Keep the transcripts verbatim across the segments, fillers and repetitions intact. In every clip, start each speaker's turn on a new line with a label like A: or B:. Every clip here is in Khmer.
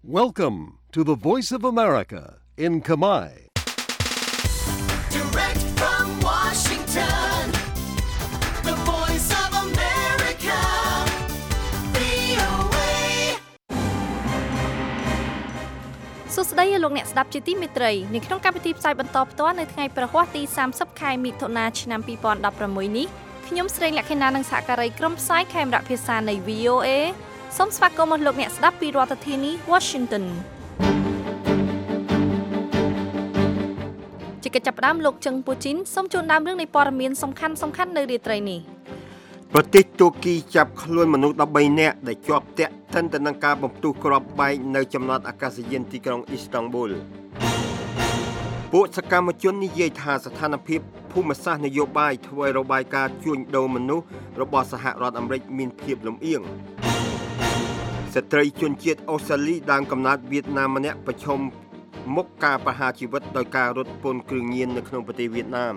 A: Welcome to the Voice of America in Khmer.
B: Direct from Washington, the Voice of America, វី អូ เอ
C: សួស្តីលោកអ្នកស្ដាប់ជាទីមេត្រីនៅក្នុងកម្មវិធីផ្សាយបន្តផ្ទាល់នៅថ្ងៃប្រហ័សទីសាមសិបខែមិថុនាឆ្នាំពីរពាន់ដប់ប្រាំមួយនេះខ្ញុំស្រីលក្ខិណានិងសហការីក្រុមផ្សាយខេមរៈភាសានៃ វី អូ เอ សូមស្វាគមន៍មកលោកអ្នកស្ដាប់ពីរដ្ឋធានី Washington ជាកិច្ចចាប់ផ្ដើមលោកជឹងពូជីនសូមជូនដើមរឿងនៃព័ត៌មានសំខាន់សំខាន់នៅរាត្រីនេះ
D: ប្រទេសទូគីចាប់ខ្លួនមនុស្សដប់បីនាក់ដែលជាប់ទាក់ទិនទៅនឹងការបំផ្ទុះគ្រាប់បែកនៅចំណតអាកាសយានទីក្រុងអ៊ីស្តង់ប៊ុលពួកសកម្មជននិយាយថាស្ថានភាពភូមិសាស្ត្រនយោបាយធ្វើឲ្យរបាយការណ៍ជួញដូរមនុស្សរបស់សហរដ្ឋអាមេរិកមានភាពលំអៀងស្ត្រីជនជាតិអូស្ត្រាលីដើមកំណើតវៀតណាមម្នាក់ប្រឈមមុខការប្រហារជីវិតដោយការរត់ពន្ធគ្រឿងញៀននៅក្នុងប្រទេសវៀតណាម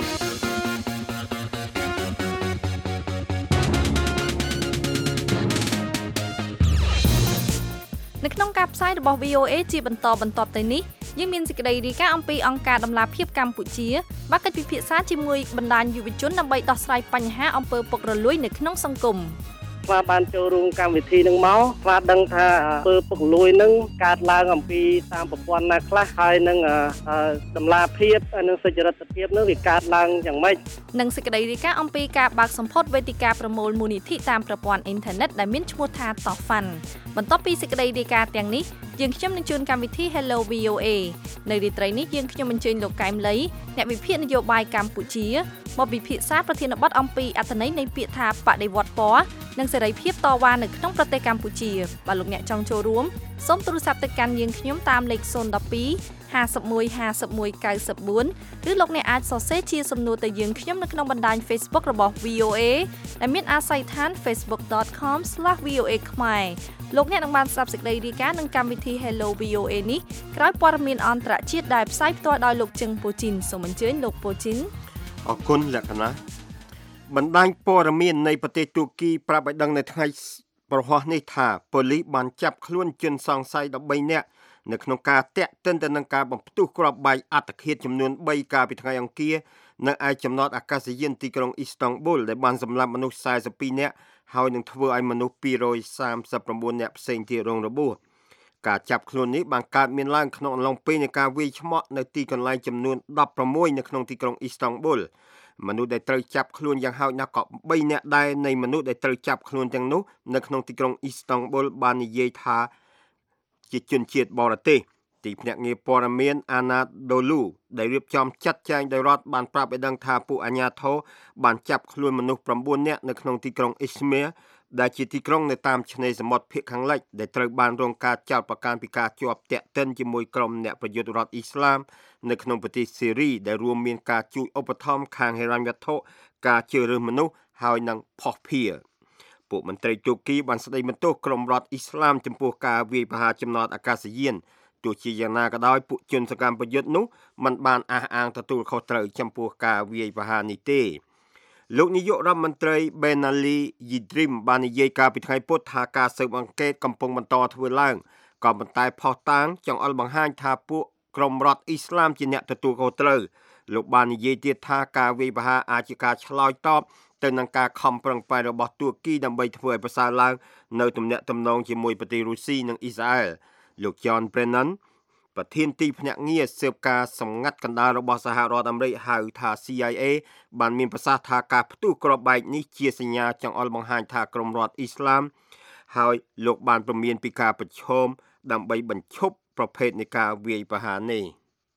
C: នៅក្នុងការផ្សាយរបស់ វី អូ เอ ជាបន្តបន្ទាប់ទៅនេះយើងមានសេចក្តីរាយការណ៍អំពីអង្គការដំឡាភិបកម្ពុជាបានកិច្ចពិភាក្សាជាមួយបណ្ដាញយុវជនដើម្បីដោះស្រាយបញ្ហាអំពើពុករលួយនៅក្នុងសង្គម
E: ស្វាបានចូលរួមកម្មវិធីនឹងមកស្វាដឹងថាអំពើពុករលួយនឹងកើតឡើងអំពីតាមប្រព័ន្ធណាខ្លះហើយនឹងតម្លាភាពនិងសុចរិតភាពនឹងវាកើតឡើងយ៉ាងម៉េច
C: និងសេចក្តីរាយការណ៍អំពីការបើកសម្ពោធវេទិកាប្រមូលមូលនិធិតាមប្រព័ន្ធអ៊ីនធឺណិតដែលមានឈ្មោះថា Tofan បន្ទាប់ពីសេចក្តីរាយការណ៍ទាំងនេះយើងខ្ញុំនឹងជួនកម្មវិធី Hello វី អូ เอ នៅរាត្រីនេះយើងខ្ញុំអញ្ជើញលោកកែមលីអ្នកវិភាគនយោបាយកម្ពុជាមកពិភាក្សាប្រធានបទអំពីអត្ថន័យនៃពាក្យថាបដិវត្តពណ៌និងសេរីភាពតវ៉ានៅក្នុងប្រទេសកម្ពុជាបើលោកអ្នកចង់ចូលរួមសូមទូរស័ព្ទទៅកាន់យើងខ្ញុំតាមលេខศูนย์ หนึ่ง สอง ห้า หนึ่ง ห้า หนึ่ง เก้า สี่ឬលោកអ្នកអាចសរសេរជាសំណួរទៅយើងខ្ញុំនៅក្នុងបណ្ដាញ Facebook របស់ វី អូ เอ ដែលមានអាស័យដ្ឋាន facebook dot com slash v o a ខ្មែរលោកអ្នកនឹងបានស្ដាប់សេចក្តីរាយការណ៍នឹងកម្មវិធី Hello វី អូ เอ នេះក្រោយព័ត៌មានអន្តរជាតិដែលផ្សាយផ្ទាល់ដោយលោកជឹងពូជីនសូមអញ្ជើញលោកពូជីន
D: អរគុណលក្ខណៈបណ្ដាញព័ត៌មាននៃប្រទេសទូគីប្រាប់ឲ្យដឹងនៅថ្ងៃប្រហ័សនេះថាប៉ូលីសបានចាប់ខ្លួនជនសង្ស័យដប់បីនាក់នៅក្នុងការតាក់ទិនទៅនឹងការបំផ្ទុះគ្រាប់បែកអត្តឃាតចំនួនបីកាលពីថ្ងៃអង្គារនៅឯចំណតអាកាសយានទីក្រុងអ៊ីស្តង់ប៊ុលដែលបានសម្លាប់មនុស្សសែសិបពីរនាក់ហើយនឹងធ្វើឲ្យមនុស្សពីររយសាមសិបប្រាំបួននាក់ផ្សេងទៀតរងរបួសការចាប់ខ្លួននេះបានកើតមានឡើងក្នុងអំឡុងពេលនៃការវាយឆ្មក់នៅទីកន្លែងចំនួនដប់ប្រាំមួយនៅក្នុងទីក្រុងអ៊ីស្តង់ប៊ុលមនុស្សដែលត្រូវចាប់ខ្លួនយ៉ាងហោចណាស់ក៏បីនាក់ដែរនៃមនុស្សដែលត្រូវចាប់ខ្លួនទាំងនោះនៅក្នុងទីក្រុងអ៊ីស្តង់ប៊ុលបាននិយាយថាជាជនជាតិបរទេសទីភ្នាក់ងារព័ត៌មានអាណាដូលូដែលរៀបចំចាត់ចែងដោយរដ្ឋបានប្រាប់ឲ្យដឹងថាពួកអាជ្ញាធរបានចាប់ខ្លួនមនុស្សប្រាំបួននាក់នៅក្នុងទីក្រុងអ៊ីស្មៀដែលជាទីក្រុងនៅតាមឆ្នេរសមុទ្រភាគខាងលិចដែលត្រូវបានរងការចោទប្រកាន់ពីការជាប់ទាក់ទិនជាមួយក្រុមអ្នកប្រយុទ្ធរដ្ឋអ៊ីស្លាមនៅក្នុងប្រទេសសេរីដែលរួមមានការជួយឧបត្ថម្ភខាងហិរញ្ញវត្ថុការជ្រើសរើសមនុស្សហើយនិងភស្តុភារពួកមន្ត្រីទូគីបានស្ដីបន្ទោសក្រុមរដ្ឋអ៊ីស្លាមចំពោះការវាយប្រហារចំណតអាកាសយានទោះជាយ៉ាងណាក៏ដោយពួកជនសកម្មប្រយុទ្ធនោះមិនបានអះអាងទទួលខុសត្រូវចំពោះការវាយប្រហារនេះទេលោកនាយករដ្ឋមន្ត្រី Benali Yildirim បាននិយាយកាលពីថ្ងៃពុធថាការស៊ើបអង្កេតកំពុងបន្តធ្វើឡើងក៏ប៉ុន្តែផុសតាងចង់អល់បង្ហាញថាពួកក្រុមរដ្ឋអ៊ីស្លាមជាអ្នកទទួលខុសត្រូវលោកបាននិយាយទៀតថាការវាយប្រហារអាចជាការឆ្លើយតបទៅនឹងការខំប្រឹងប្រែងរបស់ទួរគីដើម្បីធ្វើឲ្យប្រសើរឡើងនៅទំនាក់ទំនងជាមួយប្រទេសរុស្ស៊ីនិងអ៊ីស្រាអែលលោក John Brennan ប្រធានទីភ្នាក់ងារស៊ើបការសម្ងាត់កណ្ដាលរបស់សហរដ្ឋអាមេរិកហៅថា C I A បានមានប្រសាសន៍ថាការផ្ទុះគ្រាប់បែកនេះជាសញ្ញាចង្អុលបង្ហាញថាក្រុមរដ្ឋអ៊ីស្លាមហើយលោកបានព្រមានពីការប្រឈមដើម្បីបញ្ឈប់ប្រភេទនៃការវាយប្រហារនេះ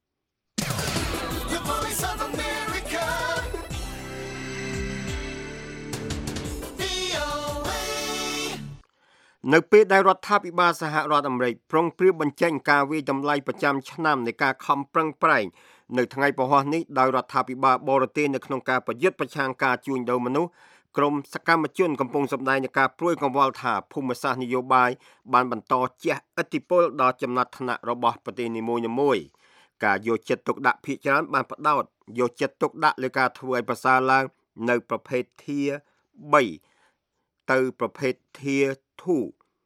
D: នៅពេលដែលរដ្ឋាភិបាលសហរដ្ឋអាមេរិកប្រុងប្រៀបបញ្ចេញការវាយតម្លៃប្រចាំឆ្នាំនៃការខំប្រឹងប្រែងនៅថ្ងៃពហុនេះដោយរដ្ឋាភិបាលបរទេសនៅក្នុងការប្រយុទ្ធប្រឆាំងការជួញដូរមនុស្សក្រមសកម្មជនកំពុងសម្ដែងនៃការព្រួយកង្វល់ថាភូមិសាស្ត្រនយោបាយបានបន្តជះឥទ្ធិពលដល់ចំណាត់ថ្នាក់របស់ប្រទេសនីមួយៗការយកចិត្តទុកដាក់ភាគច្រើនបានផ្ដោតយកចិត្តទុកដាក់លើការធ្វើឲ្យប្រសើរឡើងនៅប្រភេទ Tier បីទៅប្រភេទ Tier 2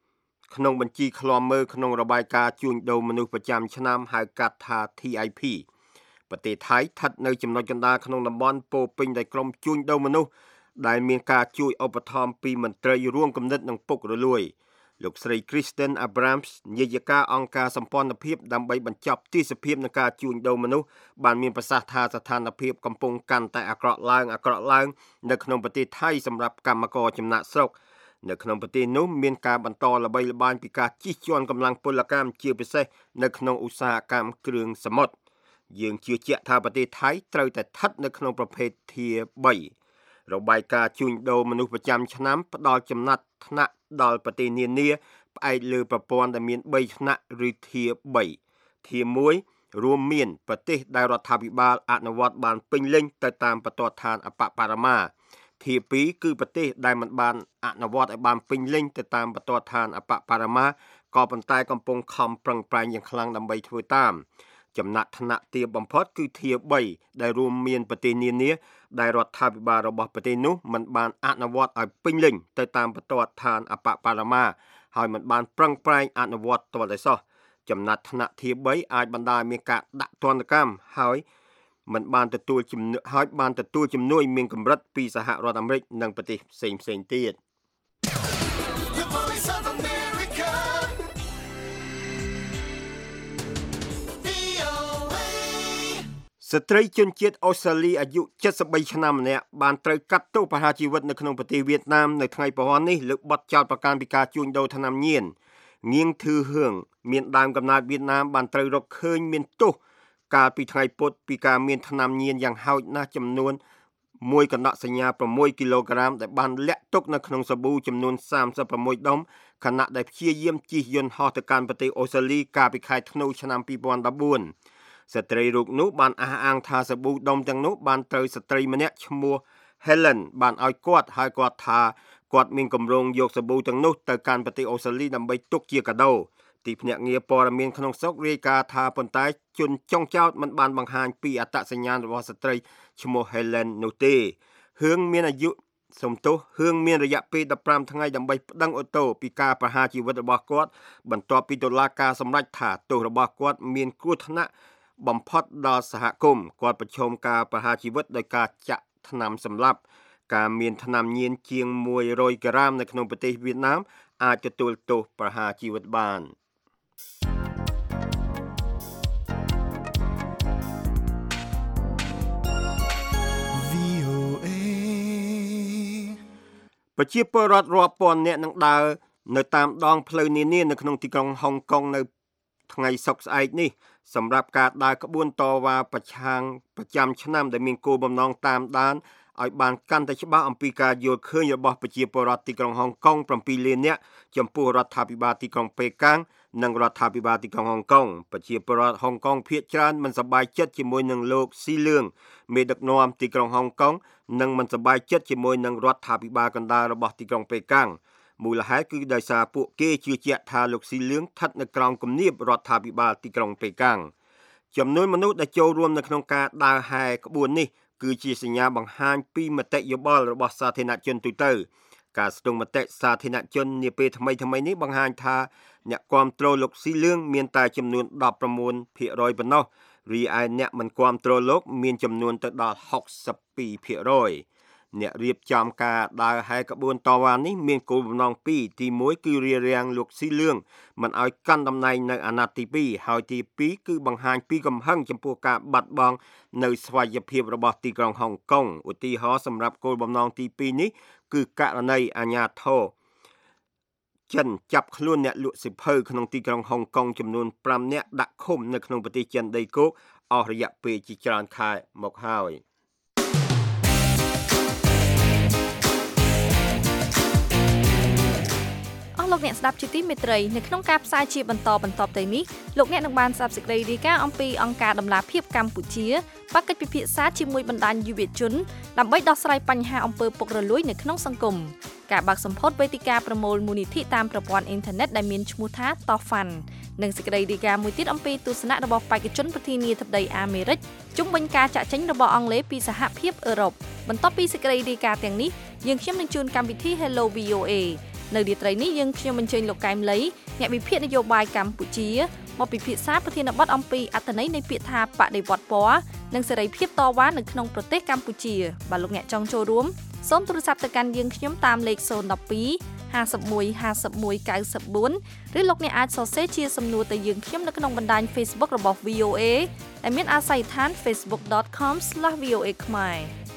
D: ក្នុងបញ្ជីឃ្លាំមើលក្នុងរបាយការណ៍ជួញដូរមនុស្សប្រចាំឆ្នាំហៅកាត់ថា T I P ប្រទេសថៃស្ថិតនៅចំណុចកណ្ដាលក្នុងតំបន់ពោពេញដោយក្រុមជួញដូរមនុស្សដែលមានការជួយឧបត្ថម្ភពីមន្ត្រីរួមគំនិតនិងពុករលួយលោកស្រី Kristen Abrams នាយិកាអង្គការសម្ព័ន្ធភាពដើម្បីបញ្ចប់ទាសភាពនៃការជួញដូរមនុស្សបានមានប្រសាសន៍ថាស្ថានភាពកំពុងកាន់តែអាក្រក់ឡើងអាក្រក់ឡើងនៅក្នុងប្រទេសថៃសម្រាប់កម្មករចំណាក់ស្រុកនៅក្នុងប្រទេសនោះមានការបន្តល្បីល្បាញពីការជិះជាន់កម្លាំងពលកម្មជាពិសេសនៅក្នុងឧស្សាហកម្មគ្រឿងសមុទ្រយើងជឿជាក់ថាប្រទេសថៃត្រូវតែស្ថិតនៅក្នុងប្រភេទ Tier three របាយការណ៍ជួញដូរមនុស្សប្រចាំឆ្នាំផ្ដល់ចំណាត់ថ្នាក់ដល់ប្រទេសនានាផ្អែកលើប្រព័ន្ធដែលមានthreeថ្នាក់ឬ Tier three Tier one រួមមានប្រទេសដែលរដ្ឋាភិបាលអនុវត្តបានពេញលេញទៅតាមបទដ្ឋានអបបរមា Tier two គឺប្រទេសដែលមិនបានអនុវត្តឲ្យបានពេញលេញទៅតាមបទដ្ឋានអបបរមាក៏ប៉ុន្តែកំពុងខំប្រឹងប្រែងយ៉ាងខ្លាំងដើម្បីធ្វើតាមចំណាត់ថ្នាក់ទាបបំផុតគឺ Tier three ដែលរួមមានប្រទេសនានាដែលរដ្ឋាភិបាលរបស់ប្រទេសនោះមិនបានអនុវត្តឲ្យពេញលេញទៅតាមបទដ្ឋានអបបរមាហើយមិនបានប្រឹងប្រែងអនុវត្តទាល់តែសោះចំណាត់ថ្នាក់ Tier three អាចបណ្ដាលឲ្យមានការដាក់ទណ្ឌកម្មហើយមិនបានទទួលជំនួយហើយបានទទួលជំនួយមានកម្រិតពីសហរដ្ឋអាមេរិកនិងប្រទេសផ្សេងផ្សេងទៀត
B: The Voice of America. V O A.
D: ស្ត្រីជនជាតិអូស្ត្រាលីអាយុseventy-threeឆ្នាំម្នាក់បានត្រូវកាត់ទោសប្រហារជីវិតនៅក្នុងប្រទេសវៀតណាមនៅថ្ងៃប្រហ័ននេះលើបទចោទប្រកាន់ពីការជួញដូរថ្នាំញៀនងៀងធឺហឿងមានដើមកំណើតវៀតណាមបានត្រូវរកឃើញមានទោសកាលពីថ្ងៃពុធពីការមានថ្នាំញៀនយ៉ាងហោចណាស់ចំនួនមួយកណ្ដកសញ្ញាsixគីឡូក្រាមដែលបានលាក់ទុកនៅក្នុងសាប៊ូចំនួនthirty-sixដុំខណៈដែលព្យាយាមជិះយន្តហោះទៅកាន់ប្រទេសអូស្ត្រាលីកាលពីខែធ្នូឆ្នាំtwenty fourteenស្ត្រីរូបនោះបានអះអាងថាសាប៊ូដុំទាំងនោះបានត្រូវស្ត្រីម្នាក់ឈ្មោះ Helen បានឲ្យគាត់ហើយគាត់ថាគាត់មានគម្រោងយកសាប៊ូទាំងនោះទៅកាន់ប្រទេសអូស្ត្រាលីដើម្បីទុកជាកាដូទីភ្នាក់ងារព័ត៌មានក្នុងស្រុករាយការណ៍ថាប៉ុន្តែជនចុងចោតមិនបានបង្ហាញពីអត្តសញ្ញាណរបស់ស្ត្រីឈ្មោះ Helen នោះទេហឿងមានអាយុសំទោសហឿងមានរយៈពេលfifteenថ្ងៃដើម្បីប្តឹងអូតូពីការប្រហារជីវិតរបស់គាត់បន្ទាប់ពីតុលាការសម្រេចថាទោសរបស់គាត់មានគ្រោះថ្នាក់បំផុតដល់សហគមន៍គាត់ប្រឈមការប្រហារជីវិតដោយការចាក់ថ្នាំសម្លាប់ការមានថ្នាំញៀនជាងone hundredក្រាមនៅក្នុងប្រទេសវៀតណាមអាចទទួលទោសប្រហារជីវិតបាន
B: V O A.
D: ប្រជាពលរដ្ឋរាប់ពាន់នាក់នឹងដើរនៅតាមដងផ្លូវនានានៅក្នុងទីក្រុងហុងកុងនៅថ្ងៃសុក្រស្អែកនេះសម្រាប់ការដើរក្បួនតវ៉ាប្រឆាំងប្រចាំឆ្នាំដែលមានគោលបំណងតាមដានឲ្យបានកាន់តែច្បាស់អំពីការយល់ឃើញរបស់ប្រជាពលរដ្ឋទីក្រុងហុងកុងsevenលាននាក់ចំពោះរដ្ឋាភិបាលទីក្រុងប៉េកាំងនិងរដ្ឋាភិបាលទីក្រុងហុងកុងប្រជាពលរដ្ឋហុងកុងភាគច្រើនមិនសប្បាយចិត្តជាមួយនឹងលោកស៊ីលឿងមេដឹកនាំទីក្រុងហុងកុងនិងមិនសប្បាយចិត្តជាមួយនឹងរដ្ឋាភិបាលកណ្ដាលរបស់ទីក្រុងប៉េកាំងមូលហេតុគឺដោយសារពួកគេជឿជាក់ថាលោកស៊ីលឿងស្ថិតនៅក្រោមគំនាបរដ្ឋាភិបាលទីក្រុងប៉េកាំងចំនួនមនុស្សដែលចូលរួមនៅក្នុងការដើរហែក្បួននេះគឺជាសញ្ញាបង្ហាញពីមតិយោបល់របស់សាធារណជនទូទៅការស្ទង់មតិសាធារណជននាពេលថ្មីៗនេះបង្ហាញថាអ្នកគាំទ្រលោកស៊ីលឿងមានតែចំនួនnineteen percent ប៉ុណ្ណោះរីឯអ្នកមិនគាំទ្រលោកមានចំនួនទៅដល់sixty-two percent អ្នករៀបចំការដើរហែក្បួនតវ៉ានេះមានគោលបំណងពីរទីoneគឺរារាំងលោកស៊ីលឿងមិនឲ្យកាន់តំណែងនៅអាណត្តិទីtwoហើយទីtwoគឺបង្ហាញពីកំហឹងចំពោះការបាត់បង់នៅស្វ័យភាពរបស់ទីក្រុងហុងកុងឧទាហរណ៍សម្រាប់គោលបំណងទីtwoនេះគឺករណីអាញាធរចិនចាប់ខ្លួនអ្នកលក់សិភៅក្នុងទីក្រុងហុងកុងចំនួនfiveនាក់ដាក់ឃុំនៅក្នុងប្រទេសចិនដីគោកអស់រយៈពេលជាច្រើនខែមកហើយ
C: លោកអ្នកស្ដាប់ជាទីមេត្រីនៅក្នុងការផ្សាយជាបន្តបន្ទាប់ទៅនេះលោកអ្នកនឹងបានស្ដាប់សេចក្តីរាយការណ៍អំពីអង្គការដំឡាភិបកម្ពុជាបកកិច្ចពិភាក្សាជាមួយបណ្ដាញយុវជនដើម្បីដោះស្រាយបញ្ហាអំពើពុករលួយនៅក្នុងសង្គមការបើកសម្ពោធវេទិកាប្រមូលមូលនិធិតាមប្រព័ន្ធអ៊ីនធឺណិតដែលមានឈ្មោះថា Tofan និងសេចក្តីរាយការណ៍មួយទៀតអំពីទស្សនៈរបស់បេក្ខជនប្រធានាធិបតីអាមេរិកជុំវិញការចាក់ចេញរបស់អង់គ្លេសពីសហភាពអឺរ៉ុបបន្ទាប់ពីសេចក្តីរាយការណ៍ទាំងនេះយើងខ្ញុំនឹងជូនកម្មវិធី Hello វី អូ A នៅរាត្រីនេះយើងខ្ញុំអញ្ជើញលោកកែមលីអ្នកវិភាគនយោបាយកម្ពុជាមកពិភាក្សាប្រធានបទអំពីអត្ថន័យនៃពាក្យថាបដិវត្តពណ៌និងសេរីភាពតវ៉ានៅក្នុងប្រទេសកម្ពុជាបើលោកអ្នកចង់ចូលរួមសូមទូរស័ព្ទទៅកាន់យើងខ្ញុំតាមលេខศูนย์ หนึ่ง สอง ห้า หนึ่ง ห้า หนึ่ง เก้า สี่ឬលោកអ្នកអាចសរសេរជាសំណួរទៅយើងខ្ញុំនៅក្នុងបណ្ដាញ Facebook របស់ វី អូ เอ ដែលមានអាស័យដ្ឋាន เฟซบุ๊ก ดอท คอม ស្លាស វី អូ เอ ខ្មែរ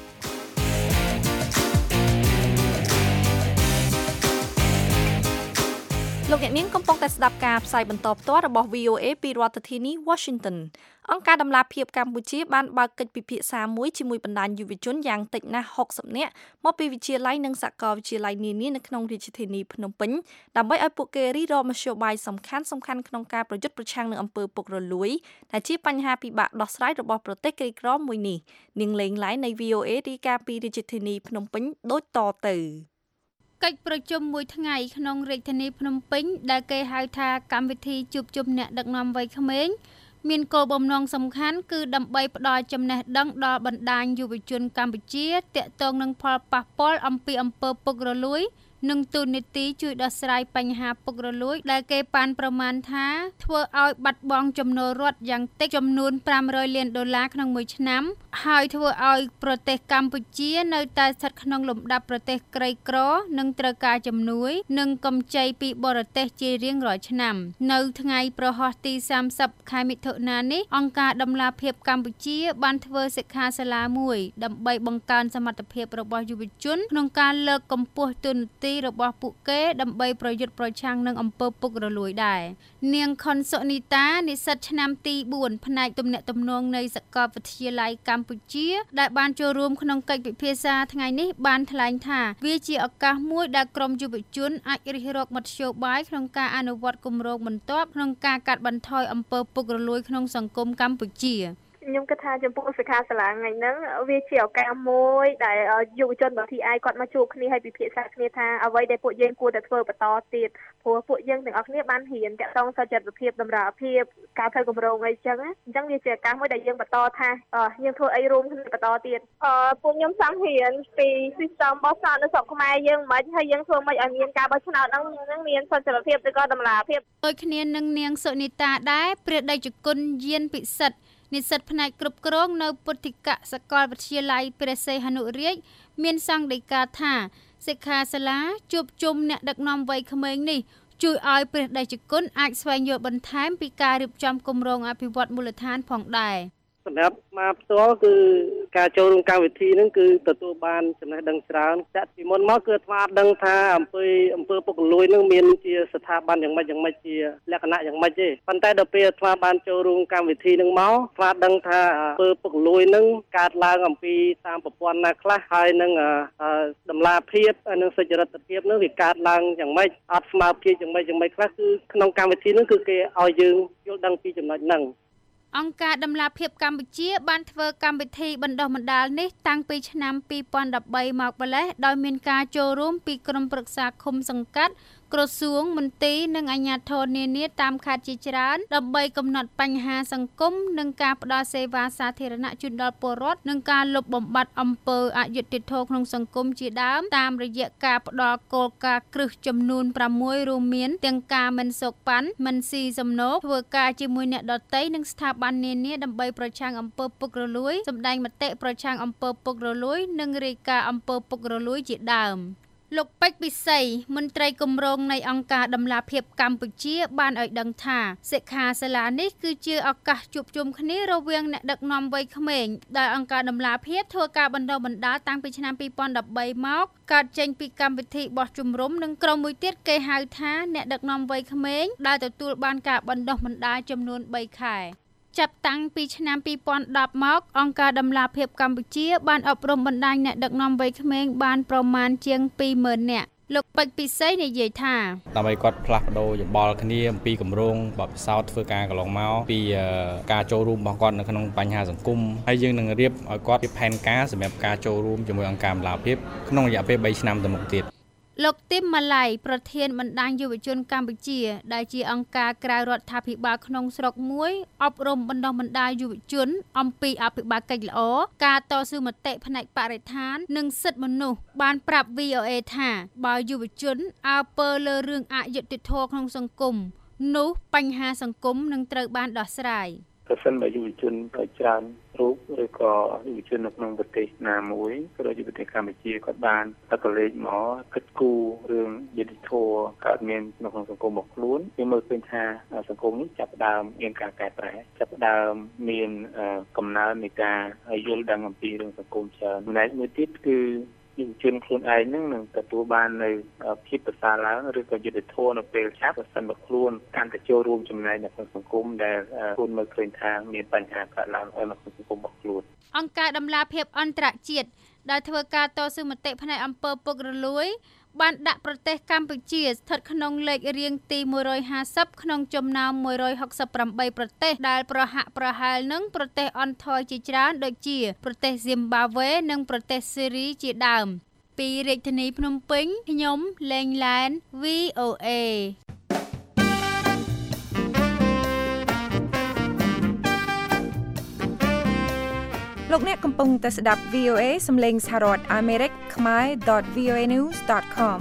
C: លោកអ្នកនាងកំពុងតែស្ដាប់ការផ្សាយបន្តផ្ទាល់របស់ វី អូ เอ ពីរដ្ឋធានី Washington អង្គការដំឡាភិបកម្ពុជាបានបើកកិច្ចពិភាក្សាមួយជាមួយបណ្ដាញយុវជនយ៉ាងតិចណាស់ហុកសិបនាក់មកពីវិទ្យាល័យនិងសាកលវិទ្យាល័យនានានៅក្នុងរាជធានីភ្នំពេញដើម្បីឲ្យពួកគេរិះរកមធ្យោបាយសំខាន់ៗក្នុងការប្រយុទ្ធប្រឆាំងនឹងអំពើពុករលួយដែលជាបញ្ហាពិបាកដោះស្រាយរបស់ប្រទេសក្រីក្រមួយនេះនាងលេងឡៃនៃ វី អូ เอ រាយការណ៍ពីរាជធានីភ្នំពេញដូចតទៅកិច្ចប្រជុំមួយថ្ងៃក្នុងរាជធានីភ្នំពេញដែលគេហៅថាកម្មវិធីជួបជុំអ្នកដឹកនាំវ័យក្មេងមានគោលបំណងសំខាន់គឺដើម្បីផ្ដល់ចំណេះដឹងដល់បណ្ដាញយុវជនកម្ពុជាទាក់ទងនឹងផលប៉ះពាល់អំពីអំពើពុករលួយនិងទូនីតិជួយដោះស្រាយបញ្ហាពុករលួយដែលគេប៉ាន់ប្រមាណថាធ្វើឲ្យបាត់បង់ចំណូលរដ្ឋយ៉ាងតិចចំនួនប្រាំរយលានដុល្លារក្នុងមួយឆ្នាំហើយធ្វើឲ្យប្រទេសកម្ពុជានៅតែស្ថិតក្នុងលំដាប់ប្រទេសក្រីក្រនិងត្រូវការជំនួយនិងកម្ចីពីបរទេសជារៀងរាល់ឆ្នាំនៅថ្ងៃប្រហ័សទីសាមសិបខែមិថុនានេះអង្គការដំឡាភិបកម្ពុជាបានធ្វើសិក្ខាសាលាមួយដើម្បីបង្កើនសមត្ថភាពរបស់យុវជនក្នុងការលើកកម្ពស់ទូនីតិរបស់ពួកគេដើម្បីប្រយុទ្ធប្រឆាំងនឹងអំពើពុករលួយដែរនាងខុនសុនីតានិស្សិតឆ្នាំទីបួនផ្នែកទំនាក់ទំនងនៃសាកលវិទ្យាល័យកម្ពុជាដែលបានចូលរួមក្នុងកិច្ចពិភាក្សាថ្ងៃនេះបានថ្លែងថាវាជាឱកាសមួយដែលក្រុមយុវជនអាចរិះរកមធ្យោបាយក្នុងការអនុវត្តគម្រោងបន្ទាប់ក្នុងការកាត់បន្ថយអំពើពុករលួយក្នុងសង្គមកម្ពុជាខ្ញុំគិតថាចំពោះសិក្ខាសាលាថ្ងៃហ្នឹងវាជាឱកាសមួយដែលយុវជនរបស់ ที ไอ គាត់មកជួបគ្នាហើយពិភាក្សាគ្នាថាអ្វីដែលពួកយើងគួរតែធ្វើបន្តទៀតព្រោះពួកយើងទាំងអស់គ្នាបានរៀនតាក់ទងសុចរិតភាពតម្រូវភាពការធ្វើគម្រោងអីចឹងអញ្ចឹងវាជាឱកាសមួយដែលយើងបន្តថាយើងធ្វើអីរួមគ្នាបន្តទៀតអឺពួកខ្ញុំចង់រៀនពី system បោះឆ្នោតនៅស្រុកខ្មែរយើងមិនហើយយើងធ្វើមិនឲ្យមានការបោះឆ្នោតហ្នឹងហ្នឹងមានសុចរិតភាពឬក៏តម្លាភាពដូចគ្នានឹងនាងសុនីតាដែរព្រះតេជគុណយានពិសិដ្ឋនិស្សិតផ្នែកគ្រប់គ្រងនៅពុទ្ធិកសាកលវិទ្យាល័យព្រះសីហនុរាជមានសង្កេតការណ៍ថាសិក្ខាសាលាជួបជុំអ្នកដឹកនាំវ័យក្មេងនេះជួយឲ្យព្រះតេជគុណអាចស្វែងយល់បន្ថែមពីការរៀបចំគម្រោងអភិវឌ្ឍមូលដ្ឋានផងដែរសម្រាប់មកផ្ទាល់គឺការចូលរួមកម្មវិធីហ្នឹងគឺទទួលបានចំណេះដឹងច្រើនតែពីមុនមកគឺថ្មដឹងថាអំពើអំពើពុករលួយហ្នឹងមានជាស្ថាប័នយ៉ាងម៉េចយ៉ាងម៉េចជាលក្ខណៈយ៉ាងម៉េចទេប៉ុន្តែដល់ពេលថ្មបានចូលរួមកម្មវិធីហ្នឹងមកថ្មដឹងថាអំពើពុករលួយហ្នឹងកើតឡើងអំពីតាមប្រព័ន្ធណាខ្លះហើយនឹងតម្លាភាពនិងសុចរិតភាពហ្នឹងវាកើតឡើងយ៉ាងម៉េចអត់ស្មើភាពយ៉ាងម៉េចយ៉ាងម៉េចខ្លះគឺក្នុងកម្មវិធីហ្នឹងគឺគេឲ្យយើងយល់ដឹងពីចំណុចហ្នឹងអង្គការដំឡាភិបកម្ពុជាបានធ្វើកម្មវិធីបណ្ដុះបណ្ដាលនេះតាំងពីឆ្នាំពីរពាន់ដប់បីមកម្លេះដោយមានការចូលរួមពីក្រុមប្រឹក្សាឃុំសង្កាត់ក្រសួងមន្ទីរនិងអាជ្ញាធរនានាតាមខេត្តជាច្រើនដើម្បីកំណត់បញ្ហាសង្គមនិងការផ្តល់សេវាសាធារណៈជូនដល់ពលរដ្ឋនិងការលុបបំបាត់អំពើអយុត្តិធម៌ក្នុងសង្គមជាដើមតាមរយៈការផ្តល់គោលការណ៍គ្រឹះចំនួនប្រាំមួយរួមមានទាំងការមិនសូកប៉ាន់មិនស៊ីសំណូកធ្វើការជាមួយអ្នកដទៃនិងស្ថាប័ននានាដើម្បីប្រឆាំងអំពើពុករលួយសម្ដែងមតិប្រឆាំងអំពើពុករលួយនិងរាយការណ៍អំពើពុករលួយជាដើមលោកពេជ្រពិសីមន្ត្រីគម្រោងនៃអង្គការដំឡាភិបកម្ពុជាបានឲ្យដឹងថាសិក្ខាសាលានេះគឺជាឱកាសជួបជុំគ្នារវាងអ្នកដឹកនាំវ័យក្មេងដែលអង្គការដំឡាភិបធ្វើការបណ្ដុះបណ្ដាលតាំងពីឆ្នាំពីរពាន់ដប់បីមកកើតចេញពីកម្មវិធីបោះជំរំនិងក្រុមមួយទៀតគេហៅថាអ្នកដឹកនាំវ័យក្មេងដែលទទួលបានការបណ្ដុះបណ្ដាលចំនួនបីខែចាប់តាំងពីឆ្នាំពីរពាន់ដប់មកអង្គការដំឡាភិបកម្ពុជាបានអប់រំបណ្ដាញអ្នកដឹកនាំវ័យក្មេងបានប្រមាណជាងពីរម៉ឺននាក់លោកពេជ្រពិសីនិយាយថា
F: ដើម្បីគាត់ផ្លាស់ប្ដូរយោបល់គ្នាអំពីគម្រោងបទពិសោធន៍ធ្វើការកន្លងមកពីការចូលរួមរបស់គាត់នៅក្នុងបញ្ហាសង្គមហើយយើងនឹងរៀបឲ្យគាត់ជាផែនការសម្រាប់ការចូលរួមជាមួយអង្គការដំឡាភិបក្នុងរយៈពេលបីឆ្នាំទៅមុខទៀត
G: លោកទីមម៉ាឡៃប្រធានបណ្ដាញយុវជនកម្ពុជាដែលជាអង្គការក្រៅរដ្ឋាភិបាលក្នុងស្រុកមួយអប់រំបណ្ដុះបណ្ដាលយុវជនអំពីអភិបាលកិច្ចល្អការតស៊ូមតិផ្នែកបរិស្ថាននិងសិទ្ធិមនុស្សបានប្រាប់ វី អូ អេ ថាបើយុវជនអើពើលើរឿងអយុត្តិធម៌ក្នុងសង្គមនោះបញ្ហាសង្គមនឹងត្រូវបានដោះស្រាយ
H: ប្រសិនបើយុវជនឲ្យច្រើនរូបឬក៏យុវជននៅក្នុងប្រទេសណាមួយក៏ដូចជាប្រទេសកម្ពុជាក៏បានតែកលេចមកគិតគូររឿងយុត្តិធម៌កើតមាននៅក្នុងសង្គមរបស់ខ្លួនវាមើលឃើញថាសង្គមនេះចាប់ផ្ដើមមានការកែប្រែចាប់ផ្ដើមមានកំណើននៃការយល់ដឹងអំពីរឿងសង្គមច្រើនចំណែកមួយទៀតគឺយុវជនខ្លួនឯងនឹងនឹងទទួលបាននៅភាពប្រសើរឡើងឬក៏យុត្តិធម៌នៅពេលឆាប់ប្រសិនបើខ្លួនកាន់តែចូលរួមចំណែកនៅក្នុងសង្គមដែលខ្លួនមើលឃើញថាមានបញ្ហាកើតឡើងនៅក្នុងសង្គមរបស់ខ្លួន
G: អង្គការដំឡាភិបអន្តរជាតិដែលធ្វើការតស៊ូមតិផ្នែកអំពើពុករលួយបានដាក់ប្រទេសកម្ពុជាស្ថិតក្នុងលេខរៀងទីមួយរយហាសិបក្នុងចំណោមមួយរយហុកសិបប្រាំបីប្រទេសដែលប្រហាក់ប្រហែលនឹងប្រទេសអន់ថយជាច្រើនដូចជាប្រទេសហ្ស៊ីមបាវេនិងប្រទេសសេរីជាដើមពីរាជធានីភ្នំពេញខ្ញុំលេងឡែន វី អូ អេ
I: លោកអ្នកកំពុងតែស្ដាប់ វី អូ អេ សំឡេងសហរដ្ឋអាមេរិកខ្មែរ .វី អូ เอ news ដត com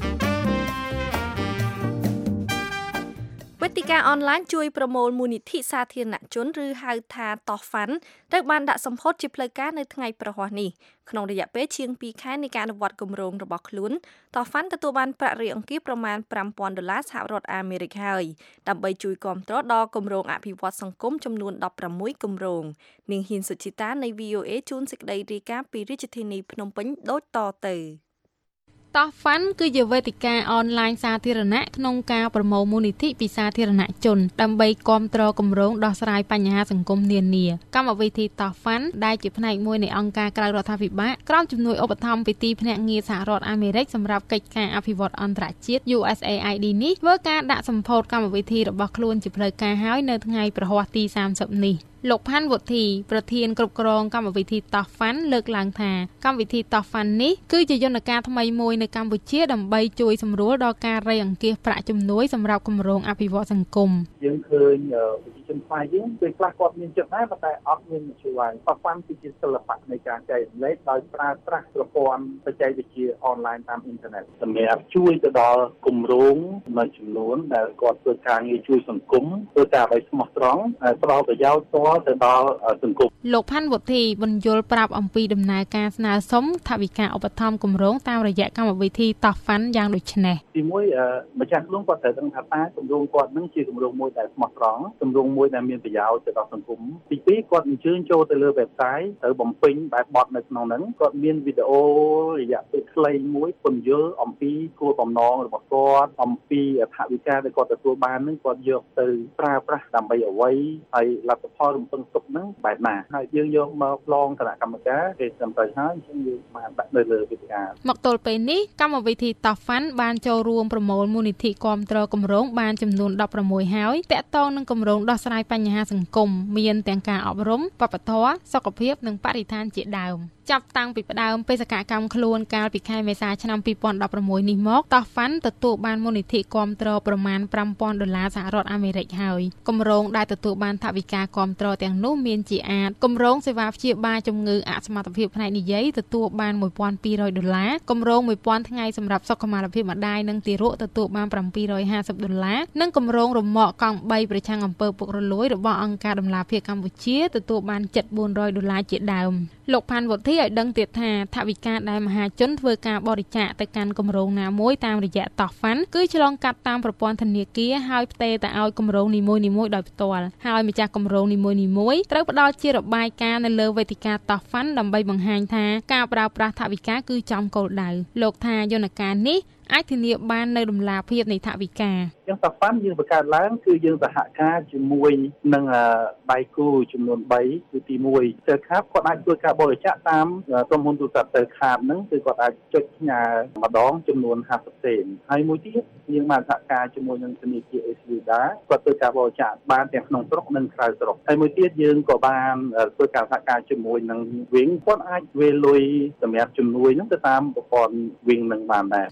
C: វេទិកាអនឡាញជួយប្រមូលមូលនិធិសាធារណជនឬហៅថា តោះ Fund ត្រូវបានដាក់សម្ពោធជាផ្លូវការនៅថ្ងៃប្រហ័សនេះក្នុងរយៈពេលជាងពីរខែនៃការអនុវត្តគម្រោងរបស់ខ្លួនតោះ Fund ទទួលបានប្រាក់រយអង្គាសប្រមាណប្រាំពាន់ដុល្លារសហរដ្ឋអាមេរិកហើយដើម្បីជួយគាំទ្រដល់គម្រោងអភិវឌ្ឍសង្គមចំនួនដប់ប្រាំមួយគម្រោងនាងហ៊ានសុជីតានៃ វី អូ អេ ជូនសេចក្តីរាយការណ៍ពីរាជធានីភ្នំពេញដូចតទៅ
G: តោះ Fund គឺជាវេទិកាអនឡាញសាធារណៈក្នុងការប្រមូលមូលនិធិពីសាធារណជនដើម្បីគាំទ្រគម្រោងដោះស្រាយបញ្ហាសង្គមនានាកម្មវិធីតោះ Fund ដែលជាផ្នែកមួយនៃអង្គការក្រៅរដ្ឋាភិបាលក្រោមជំនួយឧបត្ថម្ភពីទីភ្នាក់ងារសហរដ្ឋអាមេរិកសម្រាប់កិច្ចការអភិវឌ្ឍអន្តរជាតិ យូ អេស เอ ไอ ดี នេះធ្វើការដាក់សម្ពោធកម្មវិធីរបស់ខ្លួនជាផ្លូវការហើយនៅថ្ងៃប្រហ័សទីសាមសិបនេះលោកផាន់វុធីប្រធានគ្រប់គ្រងកម្មវិធីតោះ Fund លើកឡើងថាកម្មវិធីតោះ Fund នេះគឺជាយន្តការថ្មីមួយនៅកម្ពុជាដើម្បីជួយសម្រួលដល់ការរៃអង្គាសប្រាក់ជំនួយសម្រាប់គម្រោងអភិវឌ្ឍសង្គម
H: យើងឃើញប្រជាជនខ្មែរយើងពេលខ្លះគាត់មានចិត្តដែរប៉ុន្តែអត់មានមធ្យោបាយតោះ Fund គឺជាសិល្បៈនៃការចែករំលែកដោយប្រើប្រាស់ប្រព័ន្ធបច្ចេកវិទ្យាអនឡាញតាមអ៊ីនធឺណិតសម្រាប់ជួយទៅដល់គម្រោងមួយចំនួនដែលគាត់ធ្វើការងារជួយសង្គមធ្វើការឲ្យស្មោះត្រង់ផ្ដល់ប្រយោជន៍ផ្ទាល់ទៅដល់សង្គម
G: លោកផាន់វុធីបញ្យល់ប្រាប់អំពីដំណើរការស្នើសុំថវិកាឧបត្ថម្ភគម្រោងតាមរយៈកម្មវិធីតោះ Fund យ៉ាងដូចនេះ
H: ទីមួយម្ចាស់ខ្លួនគាត់ត្រូវដឹងថាតើគម្រោងគាត់នឹងជាគម្រោងមួយដែលស្មោះត្រង់គម្រោងមួយដែលមានប្រយោជន៍ទៅដល់សង្គមទីពីរគាត់អញ្ជើញចូលទៅលើ website ត្រូវបំពេញបែបបទនៅក្នុងហ្នឹងគាត់មានវីដេអូរយៈពេលខ្លីមួយពន្យល់អំពីគោលបំណងរបស់គាត់អំពីថវិកាដែលគាត់ទទួលបានហ្នឹងគាត់យកទៅប្រើប្រាស់ដើម្បីអ្វីហើយលទ្ធផលរំពឹងទុកហ្នឹងបែបណាហើយយើងយកមកឡងគណៈកម្មការគេសម្រេចហើយអញ្ចឹងយើងបានដាក់នៅលើវេទិកា
G: មកទល់ពេលនេះកម្មវិធីតោះ Fund បានចូលរួមប្រមូលមូលនិធិគាំទ្រគម្រោងបានចំនួនដប់ប្រាំមួយហើយតាក់ទងនឹងគម្រោងដោះស្រាយបញ្ហាសង្គមមានទាំងការអប់រំវប្បធម៌សុខភាពនិងបរិស្ថានជាដើមចាប់តាំងពីផ្ដើមបេសកកម្មខ្លួនកាលពីខែមេសាឆ្នាំពីរពាន់ដប់ប្រាំមួយនេះមកតោះ Fund ទទួលបានមូលនិធិគាំទ្រប្រមាណប្រាំពាន់ដុល្លារសហរដ្ឋអាមេរិកហើយគម្រោងដែលទទួលបានថវិកាគាំទ្រទាំងនោះមានជាអាចគម្រោងសេវាព្យាបាលជំងឺអសមត្ថភាពផ្នែកនិយាយទទួលបានមួយពាន់ពីររយដុល្លារគម្រោងមួយពាន់ថ្ងៃសម្រាប់សុខុមាលភាពម្ដាយនិងទារកទទួលបានប្រាំពីររយហាសិបដុល្លារនិងគម្រោងរមាក់កង់បីប្រឆាំងអំពើពុករលួយរបស់អង្គការដំឡាភិបកម្ពុជាទទួលបានជិតបួនរយដុល្លារជាដើមលោកផាន់វុធីឲ្យដឹងទៀតថាថវិកាដែលមហាជនធ្វើការបរិច្ចាគទៅកាន់គម្រោងណាមួយតាមរយៈតោះ Fund គឺឆ្លងកាត់តាមប្រព័ន្ធធនាគារហើយផ្ទេរទៅឲ្យគម្រោងនីមួយៗដោយផ្ទាល់ហើយម្ចាស់គម្រោងនីមួយៗត្រូវផ្ដល់ជារបាយការណ៍នៅលើវេទិកាតោះ Fund ដើម្បីបង្ហាញថាការប្រើប្រាស់ថវិកាគឺចំគោលដៅលោកថាយន្តការនេះអាចធានាបាននៅដំណាភាពនៃថវិកា
H: យើងតោះ Fund យើងបង្កើតឡើងគឺយើងសហការជាមួយនឹងដៃគូចំនួនបីគឺទីមួយទៅខាបគាត់អាចធ្វើការបរិច្ចាគតាមក្រុមហ៊ុនទូរស័ព្ទទៅខាបហ្នឹងគឺគាត់អាចចុចផ្ញើម្ដងចំនួនហាសិបសេនហើយមួយទៀតយើងបានសហការជាមួយនឹងធនាគារ Esvida គាត់ធ្វើការបរិច្ចាគបានទាំងក្នុងស្រុកនិងក្រៅស្រុកហើយមួយទៀតយើងក៏បានធ្វើការសហការជាមួយនឹង Wing គាត់អាចវេលុយសម្រាប់ជំនួយហ្នឹងទៅតាមប្រព័ន្ធ Wing នឹងបានដែរ
G: លោក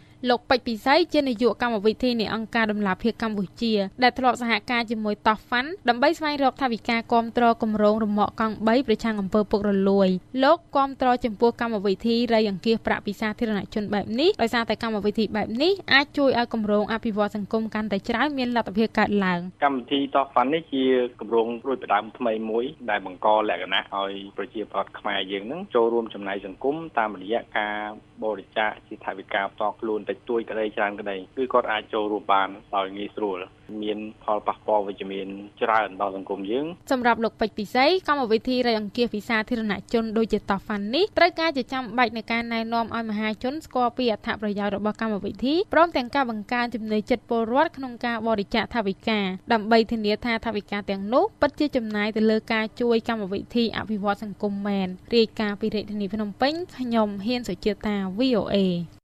G: ពេជ្រពិសីជានាយកកម្មវិធីនៃអង្គការដំណាភៀសកម្ពុជាដែលធ្លាប់សហការជាមួយ Toffan ដើម្បីស្វែងរកថវិកាគាំទ្រគម្រោងរមាក់កង់បីប្រឆាំងអំពើពុករលួយលោកគាំទ្រចំពោះកម្មវិធីរៃអង្គាសប្រាក់ពីសាធារណជនបែបនេះដោយសារតែកម្មវិធីបែបនេះអាចជួយឲ្យគម្រោងអភិវឌ្ឍសង្គមកាន់តែច្រើនមានលទ្ធភាពកើតឡើង
H: កម្មវិធី Toffan នេះជាគម្រោងរួចផ្ដើមថ្មីមួយដែលបង្កលក្ខណៈឲ្យប្រជាពលរដ្ឋខ្មែរយើងនឹងចូលរួមចំណាយសង្គមតាមរយៈការបរិច្ចាគជាថវិកាផ្ទាល់ខ្លួនតិចតួចក្តីច្រើនក្តីគឺគាត់អាចចូលរួមបានដោយងាយស្រួលមានផលប៉ះពាល់វិជ្ជមានច្រើនដល់សង្គមយើង
G: សម្រាប់លោកពេជ្រពិសីកម្មវិធីរៃអង្គាសពីសាធារណជនដូចជា Toffan នេះត្រូវការជាចាំបាច់ในការណែនាំឲ្យមហាជនស្គាល់ពីអត្ថប្រយោជន៍របស់កម្មវិធីព្រមទាំងការបង្កើនជំនឿចិត្តពលរដ្ឋក្នុងការបរិច្ចាគថវិកាដើម្បីធានាថាថវិកាទាំងនោះពិតជាចំណាយទៅលើការជួយកម្មវិធីអភិវឌ្ឍសង្គមមែនរាយការណ៍ពីរាជធានីភ្នំពេញខ្ញុំហ៊ានសុជាតា វី អូ เอ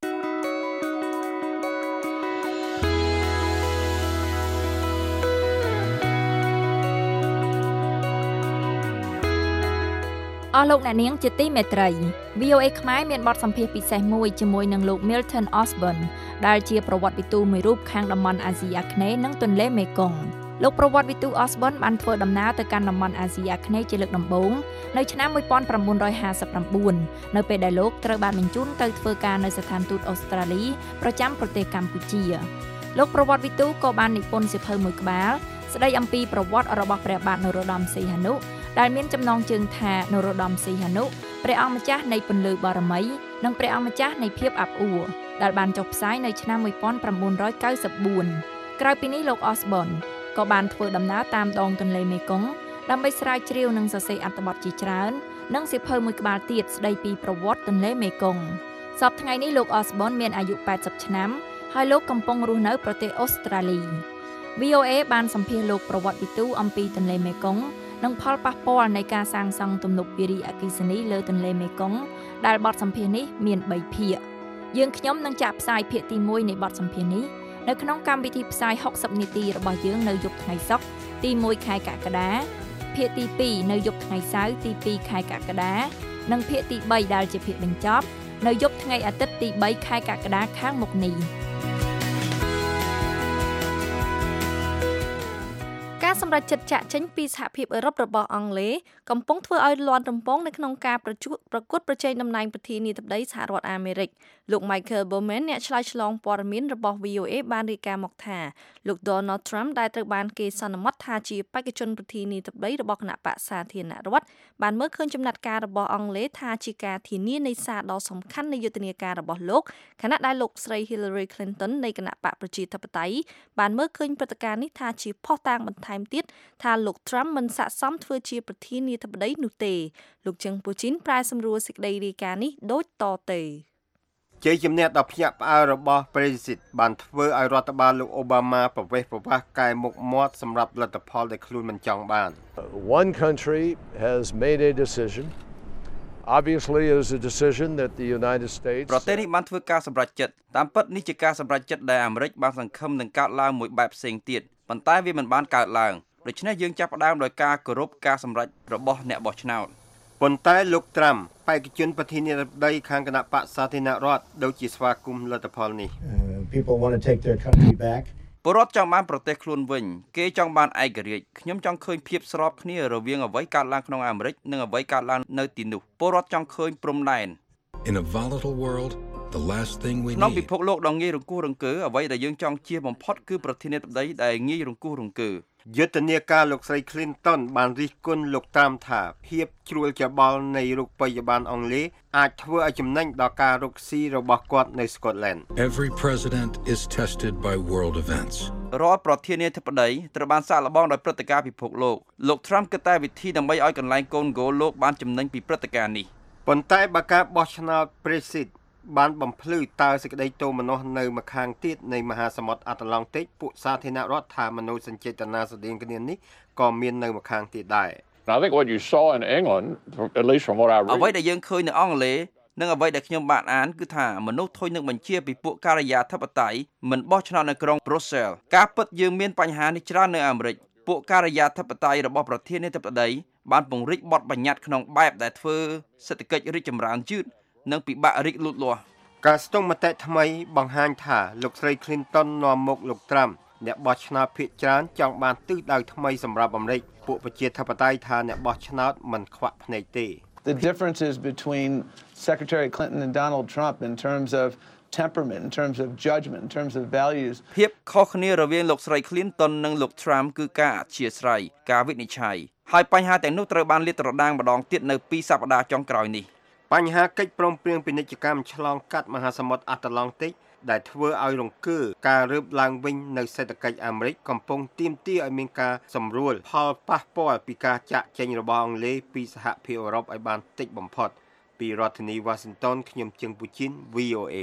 C: អស់លោកអ្នកនាងជាទីមេត្រី វី អូ เอ ខ្មែរមានបទសម្ភាសន៍ពិសេសមួយជាមួយនឹងលោក Milton Osborne ដែលជាប្រវត្តិវិទូមួយរូបខាងតំបន់អាស៊ីអាគ្នេយ៍និងទន្លេមេគង្គលោកប្រវត្តិវិទូ Osborne បានធ្វើដំណើរទៅកាន់តំបន់អាស៊ីអាគ្នេយ៍ជាលើកដំបូងនៅឆ្នាំmột nghìn chín trămห้าสิบเก้าនៅពេលដែលលោកត្រូវបានបញ្ជូនទៅធ្វើការនៅស្ថានទូតអូស្ត្រាលីប្រចាំប្រទេសកម្ពុជាលោកប្រវត្តិវិទូក៏បាននិពន្ធសៀវភៅមួយក្បាលស្ដីអំពីប្រវត្តិរបស់ព្រះបាទនរោត្តមសីហនុដែលមានចំណងជើងថានរោត្តមសីហនុព្រះអង្គម្ចាស់នៃពន្លឺបារមីនិងព្រះអង្គម្ចាស់នៃភាពអាប់អួរដែលបានចុះផ្សាយនៅឆ្នាំmột nghìn chín trăm九mươi tưក្រៅពីនេះលោក Osborne ក៏បានធ្វើដំណើរតាមដងទន្លេមេគង្គដើម្បីស្រាវជ្រាវនិងសរសេរអត្ថបទជាច្រើននិងសៀវភៅមួយក្បាលទៀតស្ដីពីប្រវត្តិទន្លេមេគង្គសប្តាហ៍ថ្ងៃនេះលោក Osborne មានអាយុแปดสิบឆ្នាំហើយលោកកំពុងរស់នៅប្រទេសអូស្ត្រាលី វី អូ เอ បានសម្ភាសន៍លោកប្រវត្តិវិទូអំពីទន្លេមេគង្គនិងផលប៉ះពាល់នៃការសាងសង់ទំនប់វារីអគ្គិសនីលើទន្លេមេគង្គដែលបទសម្ភាសន៍នេះមានបីភាគយើងខ្ញុំនឹងចាក់ផ្សាយភាគទីមួយនៃបទសម្ភាសន៍នេះនៅក្នុងកម្មវិធីផ្សាយหกสิบនាទីរបស់យើងនៅយប់ថ្ងៃសុក្រទីមួយខែកក្កដាភាគទីពីរនៅយប់ថ្ងៃសៅរ៍ទីពីរខែកក្កដានិងភាគទីបីដែលជាភាគបញ្ចប់នៅយប់ថ្ងៃអាទិត្យទីបីខែកក្កដាខាងមុខនេះការសម្រេចចិត្តចាក់ចេញពីសហភាពអឺរ៉ុបរបស់អង់គ្លេសកំពុងធ្វើឲ្យលាន់រំពងនៅក្នុងការប្រជុំប្រកួតប្រជែងតំណែងប្រធានាធិបតីសហរដ្ឋអាមេរិកលោក Michael Bowman អ្នកឆ្លើយឆ្លងព័ត៌មានរបស់ វី អូ เอ បានរាយការណ៍មកថាលោក Donald Trump ដែលត្រូវបានគេសន្មតថាជាបេក្ខជនប្រធានាធិបតីរបស់គណៈបក្សសាធារណរដ្ឋបានមើលឃើញចំណាត់ការរបស់អង់គ្លេសថាជាការធានានៃសារដ៏សំខាន់នៃយុទ្ធនាការរបស់លោកខណៈដែលលោកស្រី Hillary Clinton នៃគណៈបកប្រជាធិបតេយ្យបានមើលឃើញព្រឹត្តិការណ៍នេះថាជាភស្តុតាងបន្ថែមទៀតថាលោក Trump មិនស័ក្តិសមធ្វើជាប្រធានាធិបតីនោះទេលោកជឹងពូជីនប្រែសម្រួលសេចក្តីរាយការណ៍នេះដូចតទៅ
D: ជ័យជំនះដ៏ភ្ញាក់ផ្អើលរបស់ប្រេស៊ីដបានធ្វើឲ្យរដ្ឋបាលលោកអូបាម៉ាប្រវេសប្រវាសកែមុខមាត់សម្រាប់លទ្ធផលដែលខ្លួនមិនចង់បាន
J: One country has made a decision. Obviously it is a decision that the United States
K: ប្រទេសនេះបានធ្វើការសម្រេចចិត្តតាមពិតនេះជាការសម្រេចចិត្តដែលអាមេរិកបានសង្ឃឹមនឹងកើតឡើងមួយបែបផ្សេងទៀតប៉ុន្តែវាមិនបានកើតឡើងដូច្នេះយើងចាប់ផ្ដើមដោយការគោរពការសម្រេចរបស់អ្នកបោះឆ្នោត
D: ប៉ុន្តែលោកត្រាំបេក្ខជនប្រធានាធិបតីខាងគណៈបក្សសាធារណរដ្ឋដូចជាស្វាគមន៍លទ្ធផលនេះ
L: People want to take their country back
K: ពលរដ្ឋចង់បានប្រទេសខ្លួនវិញគេចង់បានឯករាជ្យខ្ញុំចង់ឃើញភាពស្របគ្នារវាងអ្វីកើតឡើងក្នុងអាមេរិកនិងអ្វីកើតឡើងនៅទីនោះពលរដ្ឋចង់ឃើញព្រំដែន
M: In a volatile world the last thing we need
K: ក្នុងពិភពលោកដ៏ងាយរង្គោះរង្គើអ្វីដែលយើងចង់ជាបំផុតគឺប្រធានាធិបតីដែលងាយរង្គោះរង្គើ
D: យុទ្ធនាការលោកស្រី Clinton បានរិះគន់លោកត្រាំថាភាពជ្រួលច្បល់នៃរូបិយប័ណ្ណអង់គ្លេសអាចធ្វើឲ្យចំណេញដល់ការរកស៊ីរបស់គាត់នៅ Scotland
M: Every president is tested by world events
K: រាល់ប្រធានាធិបតីត្រូវបានសាកល្បងដោយព្រឹត្តិការណ៍ពិភពលោកលោក Trump គិតតែវិធីដើម្បីឲ្យកន្លែងកូនហ្គោលលោកបានចំណេញពីព្រឹត្តិការណ៍នេះ
D: ប៉ុន្តែបើការបោះឆ្នោត Brexitបានបំភ្លឺតើសេចក្តីទោមនស្សនៅម្ខាងទៀតនៃមហាសមុទ្រអាត្លង់តិកពួកសាធារណរដ្ឋថាមនោសញ្ចេតនាស្តីងគ្នានេះក៏មាននៅម្ខាងទៀតដែរ
N: I think what you saw in England at least from what I read
K: អ្វីដែលយើងឃើញនៅអង់គ្លេសនិងអ្វីដែលខ្ញុំបានអានគឺថាមនុស្សធុញនឹងបញ្ជាពីពួកការិយាធិបតេយ្យមិនបោះឆ្នោតនៅក្រុង Brussels ការពិតយើងមានបញ្ហានេះច្រើននៅអាមេរិកពួកការិយាធិបតេយ្យរបស់ប្រធានាធិបតីបានពង្រីកបទបញ្ញត្តិក្នុងបែបដែលធ្វើសេដ្ឋកិច្ចរីកចម្រើនយឺតនិងពិបាករីកលូតលាស់
D: ការស្ទង់មតិថ្មីបង្ហាញថាលោកស្រី Clinton នាំមុខលោក Trump អ្នកបោះឆ្នោតភាគច្រើនចង់បានទិសដៅថ្មីសម្រាប់អាមេរិកពួកប្រជាធិបតេយ្យថាអ្នកបោះឆ្នោតមិនខ្វាក់ភ្នែកទេ
O: The differences between Secretary Clinton and Donald Trump in terms of temperament, in terms of judgment, in terms of values
K: ភាពខុសគ្នារវាងលោកស្រី Clinton និងលោក Trump គឺការអធ្យាស្រ័យការវិនិច្ឆ័យហើយបញ្ហាទាំងនោះត្រូវបានលាតត្រដាងម្ដងទៀតនៅពីសប្តាហ៍ចុងក្រោយនេះបញ្ហាកិច្ចព្រមព្រៀងពាណិជ្ជកម្មឆ្លងកាត់មហាសមុទ្រអាត្លង់តិកដែលធ្វើឲ្យរង្គើការរើបឡើងវិញនៅសេដ្ឋកិច្ចអាមេរិកកំពុងទាមទារឲ្យមានការសម្រួលផលប៉ះពាល់ពីការចាក់ចេញរបស់អង់គ្លេសពីសហភាពអឺរ៉ុបឲ្យបានតិចបំផុតពីរដ្ឋធានី Washington ខ្ញុំជឹងពូជីន V O A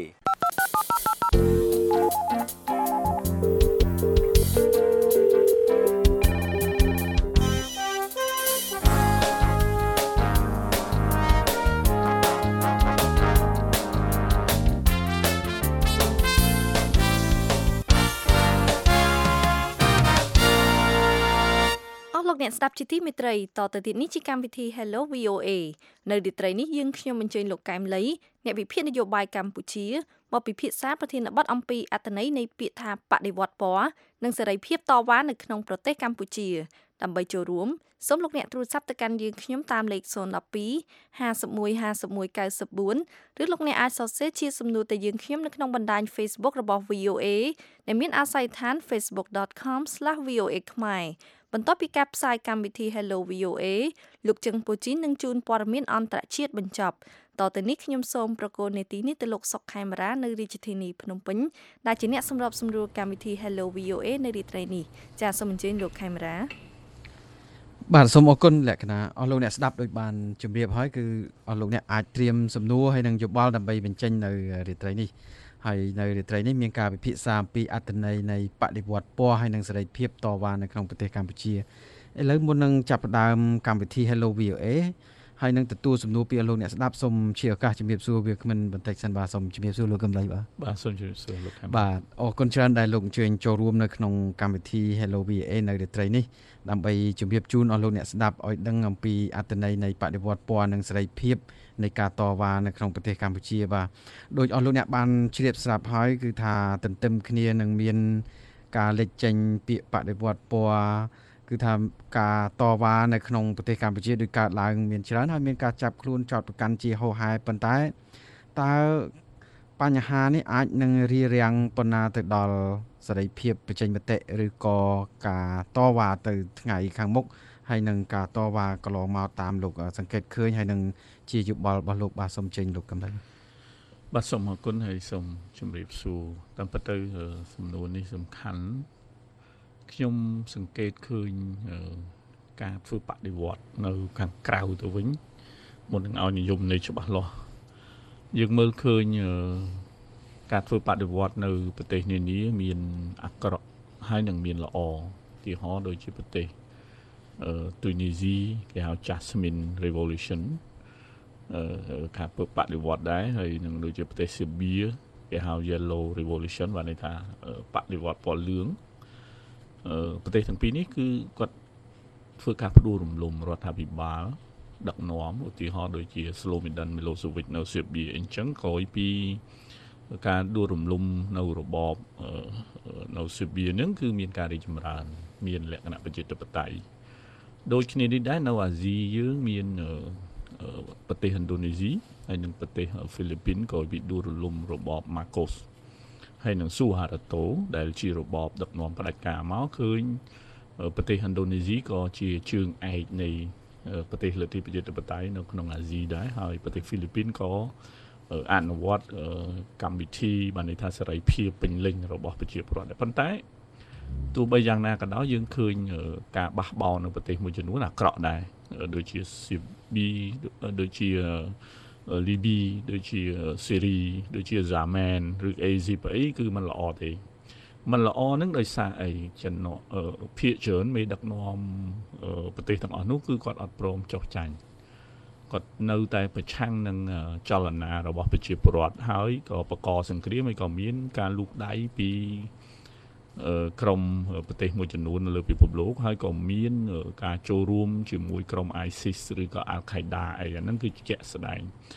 C: អ្នកស្ដាប់ជាទីមេត្រីតទៅទៀតនេះជាកម្មវិធី Hello វី អូ เอ នៅរាត្រីនេះយើងខ្ញុំអញ្ជើញលោកកែមលីអ្នកវិភាគនយោបាយកម្ពុជាមកពិភាក្សាប្រធានបទអំពីអត្ថន័យនៃពាក្យថាបដិវត្តពណ៌និងសេរីភាពតវ៉ានៅក្នុងប្រទេសកម្ពុជាដើម្បីចូលរួមសូមលោកអ្នកទូរស័ព្ទទៅកាន់យើងខ្ញុំតាមលេខศูนย์ หนึ่ง สอง ห้า หนึ่ง ห้า หนึ่ง เก้า สี่ឬលោកអ្នកអាចសរសេរជាសំណួរទៅយើងខ្ញុំនៅក្នុងបណ្ដាញ Facebook របស់ វី អូ เอ ដែលមានអាស័យដ្ឋាន facebook dot com slash v o a ខ្មែរបន្ទាប់ពីការផ្សាយកម្មវិធី Hello វី អូ เอ លោកជឹងពូជីននឹងជូនព័ត៌មានអន្តរជាតិបញ្ចប់តទៅនេះខ្ញុំសូមប្រកូលនេតិនេះទៅលោកសុកខេមរានៅរាជធានីភ្នំពេញដែលជាអ្នកសម្របសម្រួលកម្មវិធី Hello វី អូ เอ នៅរាត្រីនេះចាសសូមអញ្ជើញលោកខេមរា
P: បាទសូមអរគុណលក្ខណៈអស់លោកអ្នកស្ដាប់ដោយបានជម្រាបហើយគឺអស់លោកអ្នកអាចត្រៀមសំណួរហើយនឹងយោបល់ដើម្បីបញ្ចេញនៅរាត្រីនេះហើយនៅរាត្រីនេះមានការពិភាក្សាអំពីអត្ថន័យនៃបដិវត្តពណ៌ហើយនិងសេរីភាពតវ៉ានៅក្នុងប្រទេសកម្ពុជាឥឡូវមុននឹងចាប់ផ្ដើមកម្មវិធី Hello វី អូ เอ ហើយនឹងទទួលសំណួរពីអស់លោកអ្នកស្ដាប់សូមជាឱកាសជំរាបសួរវាគ្មិនបន្តិចសិនបាទសូមជំរាបសួរលោកកំឡៃបាទ
Q: បាទសូមជំរាបសួរលោកខាំ
P: បាទអរគុណច្រើនដែលលោកអញ្ជើញចូលរួមនៅក្នុងកម្មវិធី Hello វី អូ เอ នៅរាត្រីនេះដើម្បីជំរាបជូនអស់លោកអ្នកស្ដាប់ឲ្យដឹងអំពីអត្ថន័យនៃបដិវត្តពណ៌និងសេរីភាពនៃការតវ៉ានៅក្នុងប្រទេសកម្ពុជាបាទដោយអស់លោកអ្នកបានជ្រាបស្រាប់ហើយគឺថាទន្ទឹមគ្នានឹងមានការលេចចេញពាក្យបដិវត្តពណ៌គឺថាការតវ៉ានៅក្នុងប្រទេសកម្ពុជាដោយកើតឡើងមានច្រើនហើយមានការចាប់ខ្លួនចោទប្រកាន់ជាហូរហែប៉ុន្តែតើបញ្ហានេះអាចនឹងរារាំងប៉ុណ្ណាទៅដល់សេរីភាពបញ្ចេញមតិឬក៏ការតវ៉ាទៅថ្ងៃខាងមុខហើយនឹងការតវ៉ាកន្លងមកតាមលោកសង្កេតឃើញហើយនឹងជាយោបល់របស់លោកបាទសូមចេញលោកកំឡុង
Q: បាទសូមអរគុណហើយសូមជម្រាបសួរតាមពិតទៅសំណួរនេះសំខាន់ខ្ញុំសង្កេតឃើញការធ្វើបដិវត្តនៅខាងក្រៅទៅវិញមុននឹងឲ្យនិយមន័យច្បាស់លាស់យើងមើលឃើញការធ្វើបដិវត្តនៅប្រទេសនានាមានអាក្រក់ហើយនឹងមានល្អឧទាហរណ៍ដូចជាប្រទេសអឺទូនីស៊ីគេហៅ Jasmine Revolution អឺការធ្វើបដិវត្តដែរហើយនឹងដូចជាប្រទេសសេបៀគេហៅ Yellow Revolution បានន័យថាបដិវត្តពណ៌លឿងអឺប្រទេសទាំងពីរនេះគឺគាត់ធ្វើការផ្ដួលរំលំរដ្ឋាភិបាលដឹកនាំឧទាហរណ៍ដូចជា Slobodan Milosevic នៅសេបៀអញ្ចឹងក្រោយពីការដួលរំលំនៅរបបនៅសេបៀហ្នឹងគឺមានការរីកចម្រើនមានលក្ខណៈប្រជាធិបតេយ្យដូចគ្នានេះដែរនៅអាស៊ីយើងមានប្រទេសឥណ្ឌូនេស៊ីហើយនិងប្រទេសហ្វីលីពីនក៏bịដួលរលំរបប Marcos ហើយនឹង Suharto ដែលជារបបដឹកនាំផ្ដាច់ការមកឃើញប្រទេសឥណ្ឌូនេស៊ីក៏ជាជើងឯកនៃប្រទេសលទ្ធិប្រជាធិបតេយ្យនៅក្នុងអាស៊ីដែរហើយប្រទេសហ្វីលីពីនក៏អនុវត្តកម្មវិធីបានន័យថាសេរីភាពពេញលេញរបស់ប្រជាពលរដ្ឋដែរប៉ុន្តែទោះបីយ៉ាងណាក៏ដោយយើងឃើញការបះបោរនៅប្រទេសមួយចំនួនអាក្រក់ដែរដូចជាស៊ីប៊ីដូចជាលីប៊ីដូចជាសេរីដូចជាហ្សាមែនឬអេស៊ីបអីគឺมันល្អទេมันល្អហ្នឹងដោយសារអីចំណុចភាគច្រើនមេដឹកនាំប្រទេសទាំងអស់នោះគឺគាត់អត់ព្រមចុះចាញ់គាត់នៅតែប្រឆាំងនឹងចលនារបស់ប្រជាពលរដ្ឋហើយក៏បកកសង្គ្រាមហើយក៏មានការលូកដៃពីក្រមប្រទេសមួយចំនួននៅលើពិភពលោកហើយក៏មានការចូលរួមជាមួយក្រុម ISIS ឬក៏ Al Qaeda អីអាហ្នឹងគឺជាក់ស្ដែង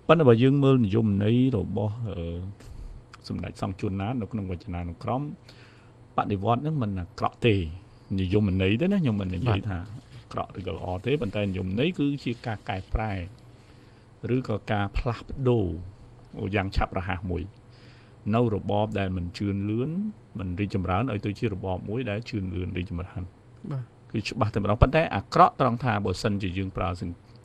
Q: ប៉ុន្តែបើយើងមើលនិយមន័យរបស់សម្ដេចសង្ឃជួនណាតនៅក្នុងវចនានុក្រមបដិវត្តន៍ហ្នឹងមិនអាក្រក់ទេនិយមន័យទេណាខ្ញុំមិននិយាយថាអាក្រក់ឬក៏ល្អទេប៉ុន្តែនិយមន័យគឺជាការកែប្រែឬក៏ការផ្លាស់ប្ដូរយ៉ាងឆាប់រហ័សមួយនៅរបបដែលមិនជឿនលឿនមិនរីកចម្រើនឲ្យទៅជារបបមួយដែលជឿនលឿនរីកចម្រើនបាទគឺច្បាស់តែម្ដងប៉ុន្តែអាក្រក់ត្រង់ថាបើសិនជាយើងប្រើអឺ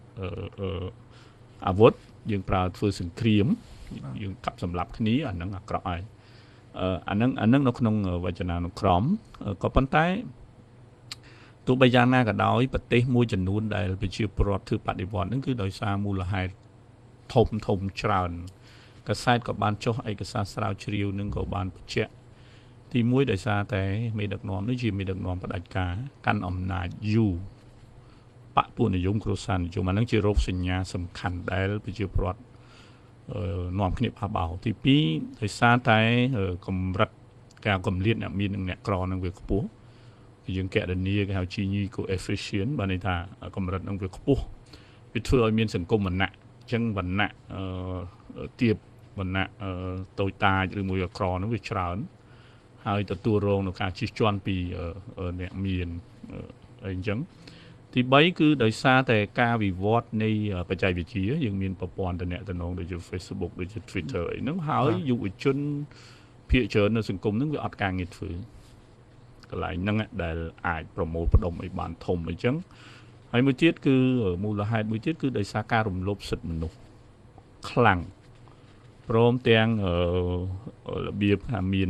Q: អាវុធយើងប្រើធ្វើសង្គ្រាមយើងកាប់សម្លាប់គ្នាអាហ្នឹងអាក្រក់ហើយអឺអាហ្នឹងអាហ្នឹងនៅក្នុងវចនានុក្រមក៏ប៉ុន្តែទោះបីយ៉ាងណាក៏ដោយប្រទេសមួយចំនួនដែលប្រជាពលរដ្ឋធ្វើបដិវត្តន៍ហ្នឹងគឺដោយសារមូលហេតុធំធំច្រើនកាសែតក៏បានចុះឯកសារស្រាវជ្រាវនឹងក៏បានបញ្ជាក់ទីមួយដោយសារតែមេដឹកនាំនេះជាមេដឹកនាំផ្ដាច់ការកាន់អំណាចយូរបកពួកនិយមគ្រួសារនិយមអានឹងជារោគសញ្ញាសំខាន់ដែលប្រជាពលរដ្ឋនាំគ្នាបះបោទីពីរដោយសារតែកម្រិតការកម្លៀតអ្នកមាននិងអ្នកក្រនឹងវាខ្ពស់យើងកណនាគេហៅ Gini coefficient បានន័យថាកម្រិតនឹងវាខ្ពស់វាធ្វើឲ្យមានសង្គមវណ្ណៈអញ្ចឹងវណ្ណៈទាបវណ្ណៈតូចតាចឬមួយអក្រនឹងវាច្រើនហើយទទួលរងនឹងការជិះជាន់ពីអ្នកមានអីអញ្ចឹងទីបីគឺដោយសារតែការវិវត្តនៃបច្ចេកវិទ្យាយើងមានប្រព័ន្ធទំនាក់ទំនងដូចជា Facebook ដូចជា Twitter អីហ្នឹងហើយយុវជនភាគច្រើននៅសង្គមហ្នឹងវាអត់ការងារធ្វើកន្លែងហ្នឹងដែលអាចប្រមូលផ្ដុំឲ្យបានធំអីចឹងហើយមួយទៀតគឺមូលហេតុមួយទៀតគឺដោយសារការរំលោភសិទ្ធិមនុស្សខ្លាំងព្រមទាំងរបៀបថាមាន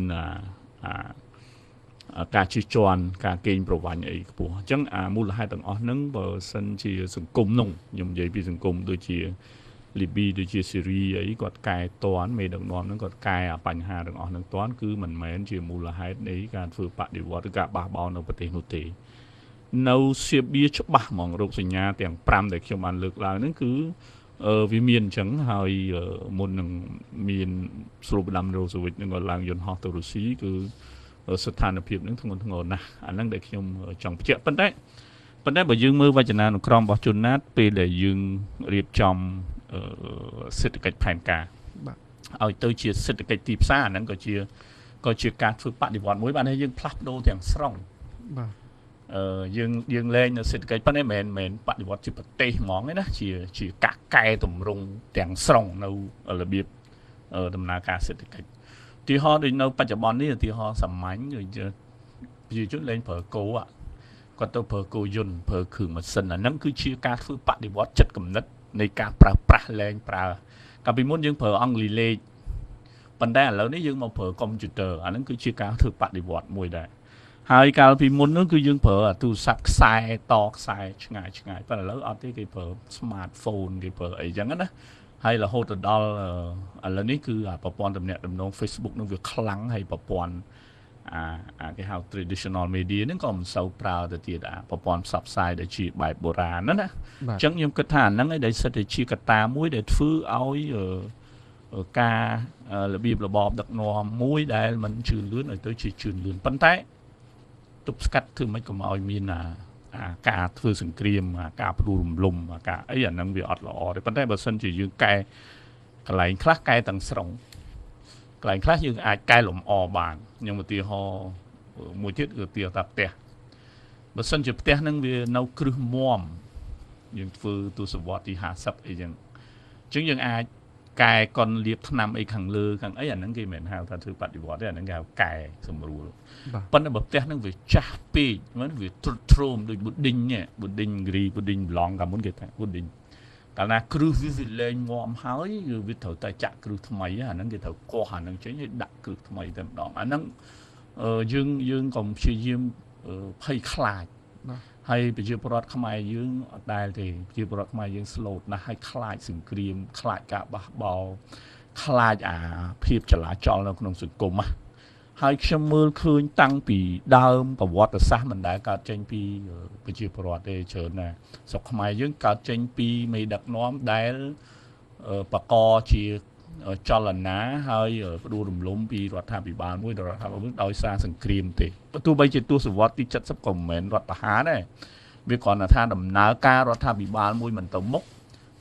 Q: អាការជិះជាន់ការកេងប្រវ័ញ្ចអីខ្ពស់អញ្ចឹងអាមូលហេតុទាំងអស់ហ្នឹងបើសិនជាសង្គមនោះខ្ញុំនិយាយពីសង្គមដូចជាលីប៊ីដូចជាស៊េរីអីគាត់កែតន់មេដឹកនាំហ្នឹងគាត់កែអាបញ្ហាទាំងអស់ហ្នឹងតន់គឺមិនមែនជាមូលហេតុនៃការធ្វើបដិវត្តឬការបះបោរនៅប្រទេសនោះទេនៅសៀបបៀច្បាស់ហ្មងរោគសញ្ញាទាំងប្រាំដែលខ្ញុំបានលើកឡើងហ្នឹងគឺវាមានអញ្ចឹងហើយមុននឹងមានស្រូបដាំរ៉ូសូវិចនឹងក៏ឡើងយន្តហោះទៅរុស្ស៊ីគឺស្ថានភាពនឹងធ្ងន់ធ្ងរណាស់អាហ្នឹងដែលខ្ញុំចង់បញ្ជាក់ប៉ុន្តែប៉ុន្តែបើយើងមើលវចនានុក្រមរបស់ជនណាតពេលដែលយើងរៀបចំសេដ្ឋកិច្ចផែនការបាទឲ្យទៅជាសេដ្ឋកិច្ចទីផ្សារអាហ្នឹងក៏ជាក៏ជាការធ្វើបដិវត្តន៍មួយបានឲ្យយើងផ្លាស់ប្ដូរទាំងស្រុងបាទអឺយើងយើងលែងនៅសេដ្ឋកិច្ចប៉ុន្តែមិនមែនបដិវត្តន៍ជាប្រទេសហ្មងទេណាជាជាការកែតម្រង់ទាំងស្រុងនៅរបៀបដំណើរការសេដ្ឋកិច្ចឧទាហរណ៍ដូចនៅបច្ចុប្បន្ននេះឧទាហរណ៍សាមញ្ញដូចប្រជាជនលែងប្រើគោគាត់ទៅប្រើគោយន្តប្រើគ្រឿងម៉ាស៊ីនអាហ្នឹងគឺជាការធ្វើបដិវត្តន៍ចិត្តគំនិតនៃការប្រើប្រាស់លែងប្រើកាលពីមុនយើងប្រើអង់គ្លេសលេខប៉ុន្តែឥឡូវនេះយើងមកប្រើកុំព្យូទ័រអាហ្នឹងគឺជាការធ្វើបដិវត្តន៍មួយដែរហើយកាលពីមុននោះគឺយើងប្រើទូរស័ព្ទខ្សែតខ្សែឆ្ងាយឆ្ងាយប៉ុន្តែឥឡូវអត់ទេគេប្រើ smartphone គេប្រើអីចឹងណាហើយរហូតទៅដល់ឥឡូវនេះគឺប្រព័ន្ធទំនាក់ទំនង Facebook នឹងវាខ្លាំងហើយប្រព័ន្ធអាអាគេហៅ traditional media ហ្នឹងក៏មិនសូវប្រើទៅទៀតអាប្រព័ន្ធផ្សព្វផ្សាយដែលជាបែបបុរាណណាណាអញ្ចឹងខ្ញុំគិតថាអាហ្នឹងឯងដែលសិតតែជាកត្តាមួយដែលធ្វើឲ្យការរបៀបរបបដឹកនាំមួយដែលមិនជឿនលឿនឲ្យទៅជាជឿនលឿនប៉ុន្តែទប់ស្កាត់ធ្វើម៉េចកុំឲ្យមានអាអាការធ្វើសង្គ្រាមអាការផ្ដួលរំលំអាការអីអាហ្នឹងវាអត់ល្អទេប៉ុន្តែបើសិនជាយើងកែកន្លែងខ្លះកែទាំងស្រុងកន្លែងខ្លះយើងអាចកែលម្អបានខ្ញុំឧទាហរណ៍មួយទៀតគឺឧទាហរណ៍ថាផ្ទះបើសិនជាផ្ទះហ្នឹងវានៅគ្រឹះមាំយើងធ្វើទសវត្សរ៍ទីห้าสิบអីចឹងអញ្ចឹងយើងអាចកែកុនលាបថ្នាំអីខាងលើខាងអីអាហ្នឹងគេមិនហៅថាធ្វើបដិវត្តទេអាហ្នឹងគេហៅកែសម្រួលប៉ុន្តែបើផ្ទះហ្នឹងវាចាស់ពេកមិនវាទ្រុឌទ្រោមដូចប៊ូឌីងនេះប៊ូឌីងហ្គ្រីប៊ូឌីងប្លង់កាលមុនគេថាប៊ូឌីងកាលណាគ្រឹះវាវាលែងងាប់ហើយវាត្រូវតែចាក់គ្រឹះថ្មីអាហ្នឹងគេត្រូវកោះអាហ្នឹងចេញឲ្យដាក់គ្រឹះថ្មីតែម្ដងអាហ្នឹងយើងយើងក៏ព្យាយាមភ័យខ្លាចហើយប្រជាពលរដ្ឋខ្មែរយើងអត់ដែលទេប្រជាពលរដ្ឋខ្មែរយើងស្លូតណាស់ហើយខ្លាចសង្គ្រាមខ្លាចការបះបោរខ្លាចអាភាពចលាចលនៅក្នុងសង្គមណាហើយខ្ញុំមើលឃើញតាំងពីដើមប្រវត្តិសាស្ត្រមិនដែលកើតចេញពីប្រជាពលរដ្ឋទេច្រើនណាស់ស្រុកខ្មែរយើងកើតចេញពីមេដឹកនាំដែលបកជាចលនាហើយផ្ដួលរំលំពីរដ្ឋាភិបាលមួយដល់រដ្ឋាភិបាលមួយដោយសារសង្គ្រាមទេទោះបីជាទសវត្សរ៍ទីเจ็ดสิบក៏មិនមែនរដ្ឋប្រហារដែរវាគ្រាន់តែថាដំណើរការរដ្ឋាភិបាលមួយមិនទៅមុខ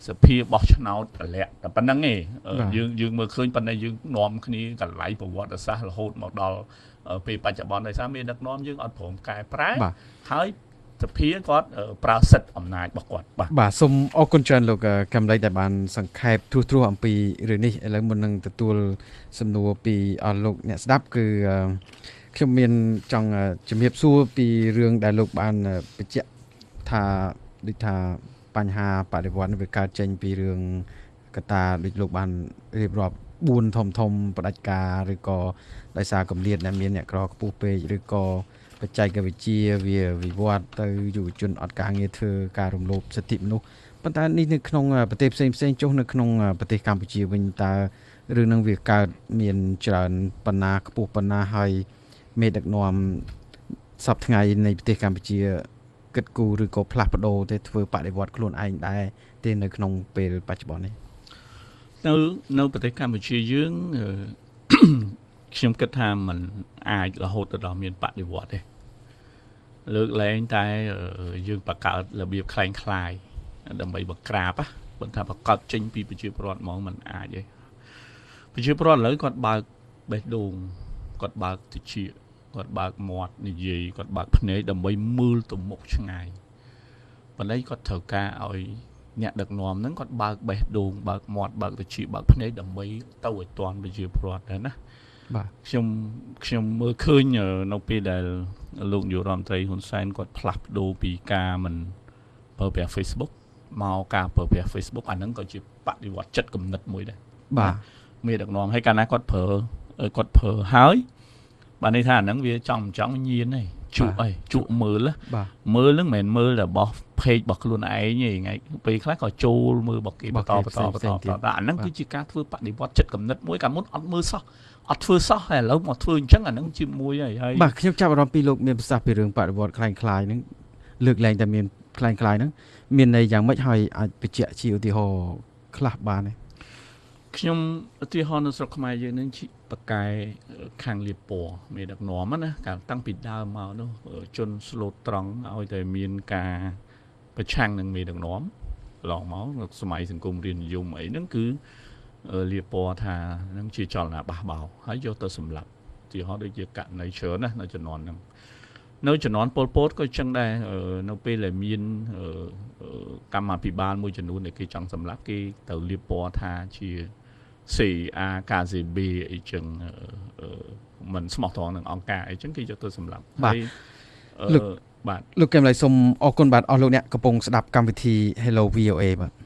Q: សភាបោះឆ្នោតតម្លាក់តែប៉ុណ្្នឹងឯងយើងយើងមើលឃើញប៉ុន្តែយើងនាំគ្នាកន្លែងប្រវត្តិសាស្ត្ររហូតមកដល់ពេលបច្ចុប្បន្នដោយសារមានដឹកនាំយើងអត់ព្រមកែប្រែហើយសភាគាត់ប្រើសិទ្ធិអំណាចរបស់គាត់បាទ
P: បាទសូមអរគុណច្រើនលោកកំឡៃដែលបានសង្ខេបទ្រុសទ្រោះអំពីរឿងនេះឥឡូវមុននឹងទទួលសំណួរពីអស់លោកអ្នកស្ដាប់គឺខ្ញុំមានចង់ជំរាបសួរពីរឿងដែលលោកបានបញ្ជាក់ថាដូចថាបញ្ហាបដិវត្តន៍វាកើតចេញពីរឿងកត្តាដូចលោកបានរៀបរាប់បួនធំធំផ្ដាច់ការឬក៏ដោយសារកម្រិតដែលមានអ្នកក្រខ្ពស់ពេកឬក៏បច្ចេកវិទ្យាវាវិវត្តទៅយុវជនអត់ការងារធ្វើការរំលោភសិទ្ធិមនុស្សប៉ុន្តែនេះនៅក្នុងប្រទេសផ្សេងផ្សេងចុះនៅក្នុងប្រទេសកម្ពុជាវិញតើរឿងនឹងវាកើតមានច្រើនបណ្ណាខ្ពស់បណ្ណាហើយមេដឹកនាំសពថ្ងៃនៃប្រទេសកម្ពុជាគិតគូរឬក៏ផ្លាស់ប្ដូរទៅធ្វើបដិវត្តន៍ខ្លួនឯងដែរទេនៅក្នុងពេលបច្ចុប្បន្ននេះ
Q: នៅនៅប្រទេសកម្ពុជាយើងខ្ញុំគិតថាมันអាចរហូតទៅដល់មានបដិវត្តន៍ទេលើកលែងតែយើងបង្កើតរបៀបคล้ายคล้ายដើម្បីបង្ក្រាបប៉ុន្តែបង្កើតចេញពីប្រជាពលរដ្ឋហ្មងมันអាចទេប្រជាពលរដ្ឋឥឡូវគាត់បើកបេះដូងគាត់បើកតិចគាត់បើកមាត់និយាយគាត់បើកភ្នែកដើម្បីមើលទៅមុខឆ្ងាយប៉ុន្តែគាត់ត្រូវការឲ្យអ្នកដឹកនាំហ្នឹងគាត់បើកបេះដូងបើកមាត់បើកតិចបើកភ្នែកដើម្បីទៅឲ្យតាន់ប្រជាពលរដ្ឋដែរណា
P: បាទ
Q: ខ្ញុំខ្ញុំមើលឃើញនៅពេលដែលលោកនាយករដ្ឋមន្ត្រីហ៊ុនសែនគាត់ផ្លាស់ប្ដូរពីការមិនប្រើប្រាស់ Facebook មកការប្រើប្រាស់ Facebook អាហ្នឹងក៏ជាបដិវត្តចិត្តគំនិតមួយដែរ
P: បាទ
Q: មានដឹកនាំឲ្យកាលណាគាត់ប្រើគាត់ប្រើហើយបាទន័យថាអាហ្នឹងវាចង់ចង់ញៀនឯងជក់ឯងជក់មើលមើលហ្នឹងមិនមែនមើលរបស់ page របស់ខ្លួនឯងទេថ្ងៃពេលខ្លះក៏ចូលមើលរបស់គេបន្តបន្តបន្តតែអាហ្នឹងគឺជាការធ្វើបដិវត្តចិត្តគំនិតមួយកាលមុនអត់មើលសោះអត់ធ្វើសោះហើយឥឡូវមកធ្វើអញ្ចឹងអាហ្នឹងជាមួយហើយ
P: បាទខ្ញុំចាប់អារម្មណ៍ពីលោកមានប្រសាសន៍ពីរឿងបដិវត្តន៍คล้ายคล้ายហ្នឹងលើកលែងតែមានคล้ายคล้ายហ្នឹងមានន័យយ៉ាងម៉េចហើយអាចបញ្ជាក់ជាឧទាហរណ៍ខ្លះបានទេ
Q: ខ្ញុំឧទាហរណ៍នៅស្រុកខ្មែរយើងនឹងបកែខាងលៀបពណ៌មានដឹកនាំណាកាលតាំងពីដើមមកនោះជន់ស្លូតត្រង់ឲ្យតែមានការប្រឆាំងនឹងមេដឹកនាំឡងមកសម័យសង្គមរាស្ត្រនិយមអីហ្នឹងគឺលៀបពណ៌ថានឹងជាចលនាបះបោរហើយយកទៅសម្លាប់ឧទាហរណ៍ដូចជាករណីច្រើនណានៅជំនាន់ហ្នឹងនៅជំនាន់ប៉ុលពតក៏អញ្ចឹងដែរនៅពេលដែលមានកម្មាភិបាលមួយចំនួនដែលគេចង់សម្លាប់គេទៅលៀបពណ៌ថាជា ซี អារ កា ហ្សេ ប៊ី អីចឹងមិនស្មោះត្រង់នឹងអង្គការអីចឹងគេយកទៅសម្លាប់
P: ហើយបាទលោកកែមលៃសូមអរគុណបាទអស់លោកអ្នកកំពុងស្ដាប់កម្មវិធី Hello វី អូ เอ បាទ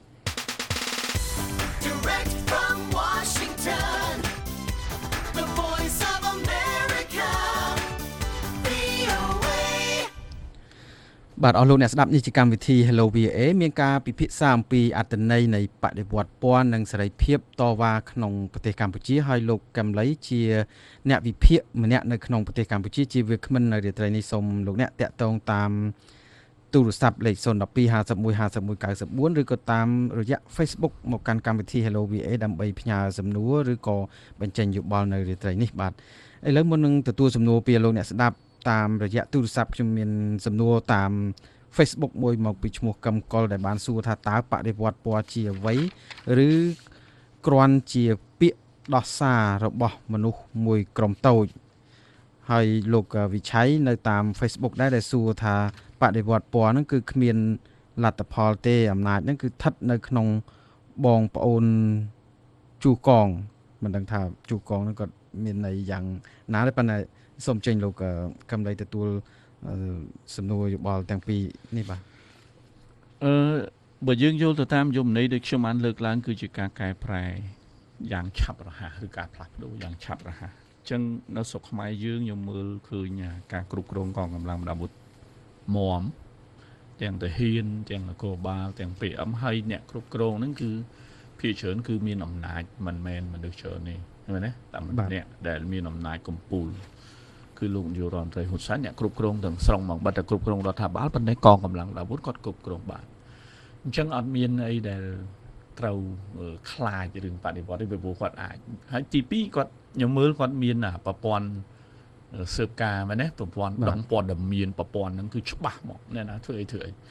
P: បាទអស់លោកអ្នកស្ដាប់នេះជាកម្មវិធី Hello វី អូ เอ មានការពិភាក្សាអំពីអត្ថន័យនៃបដិវត្តន៍ពណ៌និងសេរីភាពតវ៉ាក្នុងប្រទេសកម្ពុជាហើយលោកកែមលីជាអ្នកវិភាគម្នាក់នៅក្នុងប្រទេសកម្ពុជាជាវាគ្មិននៅរាត្រីនេះសូមលោកអ្នកតាក់ទងតាមទូរស័ព្ទលេខศูนย์ หนึ่ง สอง ห้า หนึ่ง หนึ่ง ห้า หนึ่ง เก้า สี่ ឬក៏តាមរយៈ Facebook មកកាន់កម្មវិធី Hello វី អូ เอ ដើម្បីផ្ញើសំណួរឬក៏បញ្ចេញយោបល់នៅរាត្រីនេះបាទឥឡូវមុននឹងទទួលសំណួរពីលោកអ្នកស្ដាប់តាមរយៈទូរស័ព្ទខ្ញុំមានសំណួរតាម Facebook មួយមកពីឈ្មោះកឹមកុលដែលបានសួរថាតើបដិវត្តន៍ពណ៌ជាអ្វីឬគ្រាន់ជាពាក្យដោះសាររបស់មនុស្សមួយក្រុមតូចហើយលោកវិឆ័យនៅតាម Facebook ដែរដែលសួរថាបដិវត្តន៍ពណ៌ហ្នឹងគឺគ្មានលទ្ធផលទេអំណាចហ្នឹងគឺស្ថិតនៅក្នុងបងប្អូនជូកងមិនដឹងថាជូកងហ្នឹងគាត់មានន័យយ៉ាងណាទេប៉ុន្តែសូមចេញលោកកំឡៃទទួលសំណួរយោបល់ទាំងពីរនេះបាទ
Q: អឺបើយើងយល់ទៅតាមយមន័យដូចខ្ញុំបានលើកឡើងគឺជាការកែប្រែយ៉ាងឆាប់រហ័សឬការផ្លាស់ប្ដូរយ៉ាងឆាប់រហ័សអញ្ចឹងនៅស្រុកខ្មែរយើងខ្ញុំមើលឃើញការគ្រប់គ្រងកងកម្លាំងអាវុធមមទាំងទាហានទាំងនគរបាលទាំង pê em ហើយអ្នកគ្រប់គ្រងហ្នឹងគឺភាគច្រើនគឺមានអំណាចមិនមែនមនុស្សច្រើនទេឃើញទេតាមអ្នកដែលមានអំណាចកំពូលគឺលោកនាយករដ្ឋមន្ត្រីហ៊ុនសែនអ្នកគ្រប់គ្រងទាំងស្រុងមកបាត់តែគ្រប់គ្រងរដ្ឋាភិបាលប៉ុន្តែកងកម្លាំងអាវុធគាត់គ្រប់គ្រងបានអញ្ចឹងអត់មានអីដែលត្រូវខ្លាចរឿងបដិវត្តន៍ទេព្រោះគាត់អាចហើយទីពីរគាត់ខ្ញុំមើលគាត់មានប្រព័ន្ធស៊ើបការមែនទេប្រព័ន្ធដងព័ត៌មានប្រព័ន្ធហ្នឹងគឺច្បាស់មកអ្នកណាធ្វើអីធ្វើអី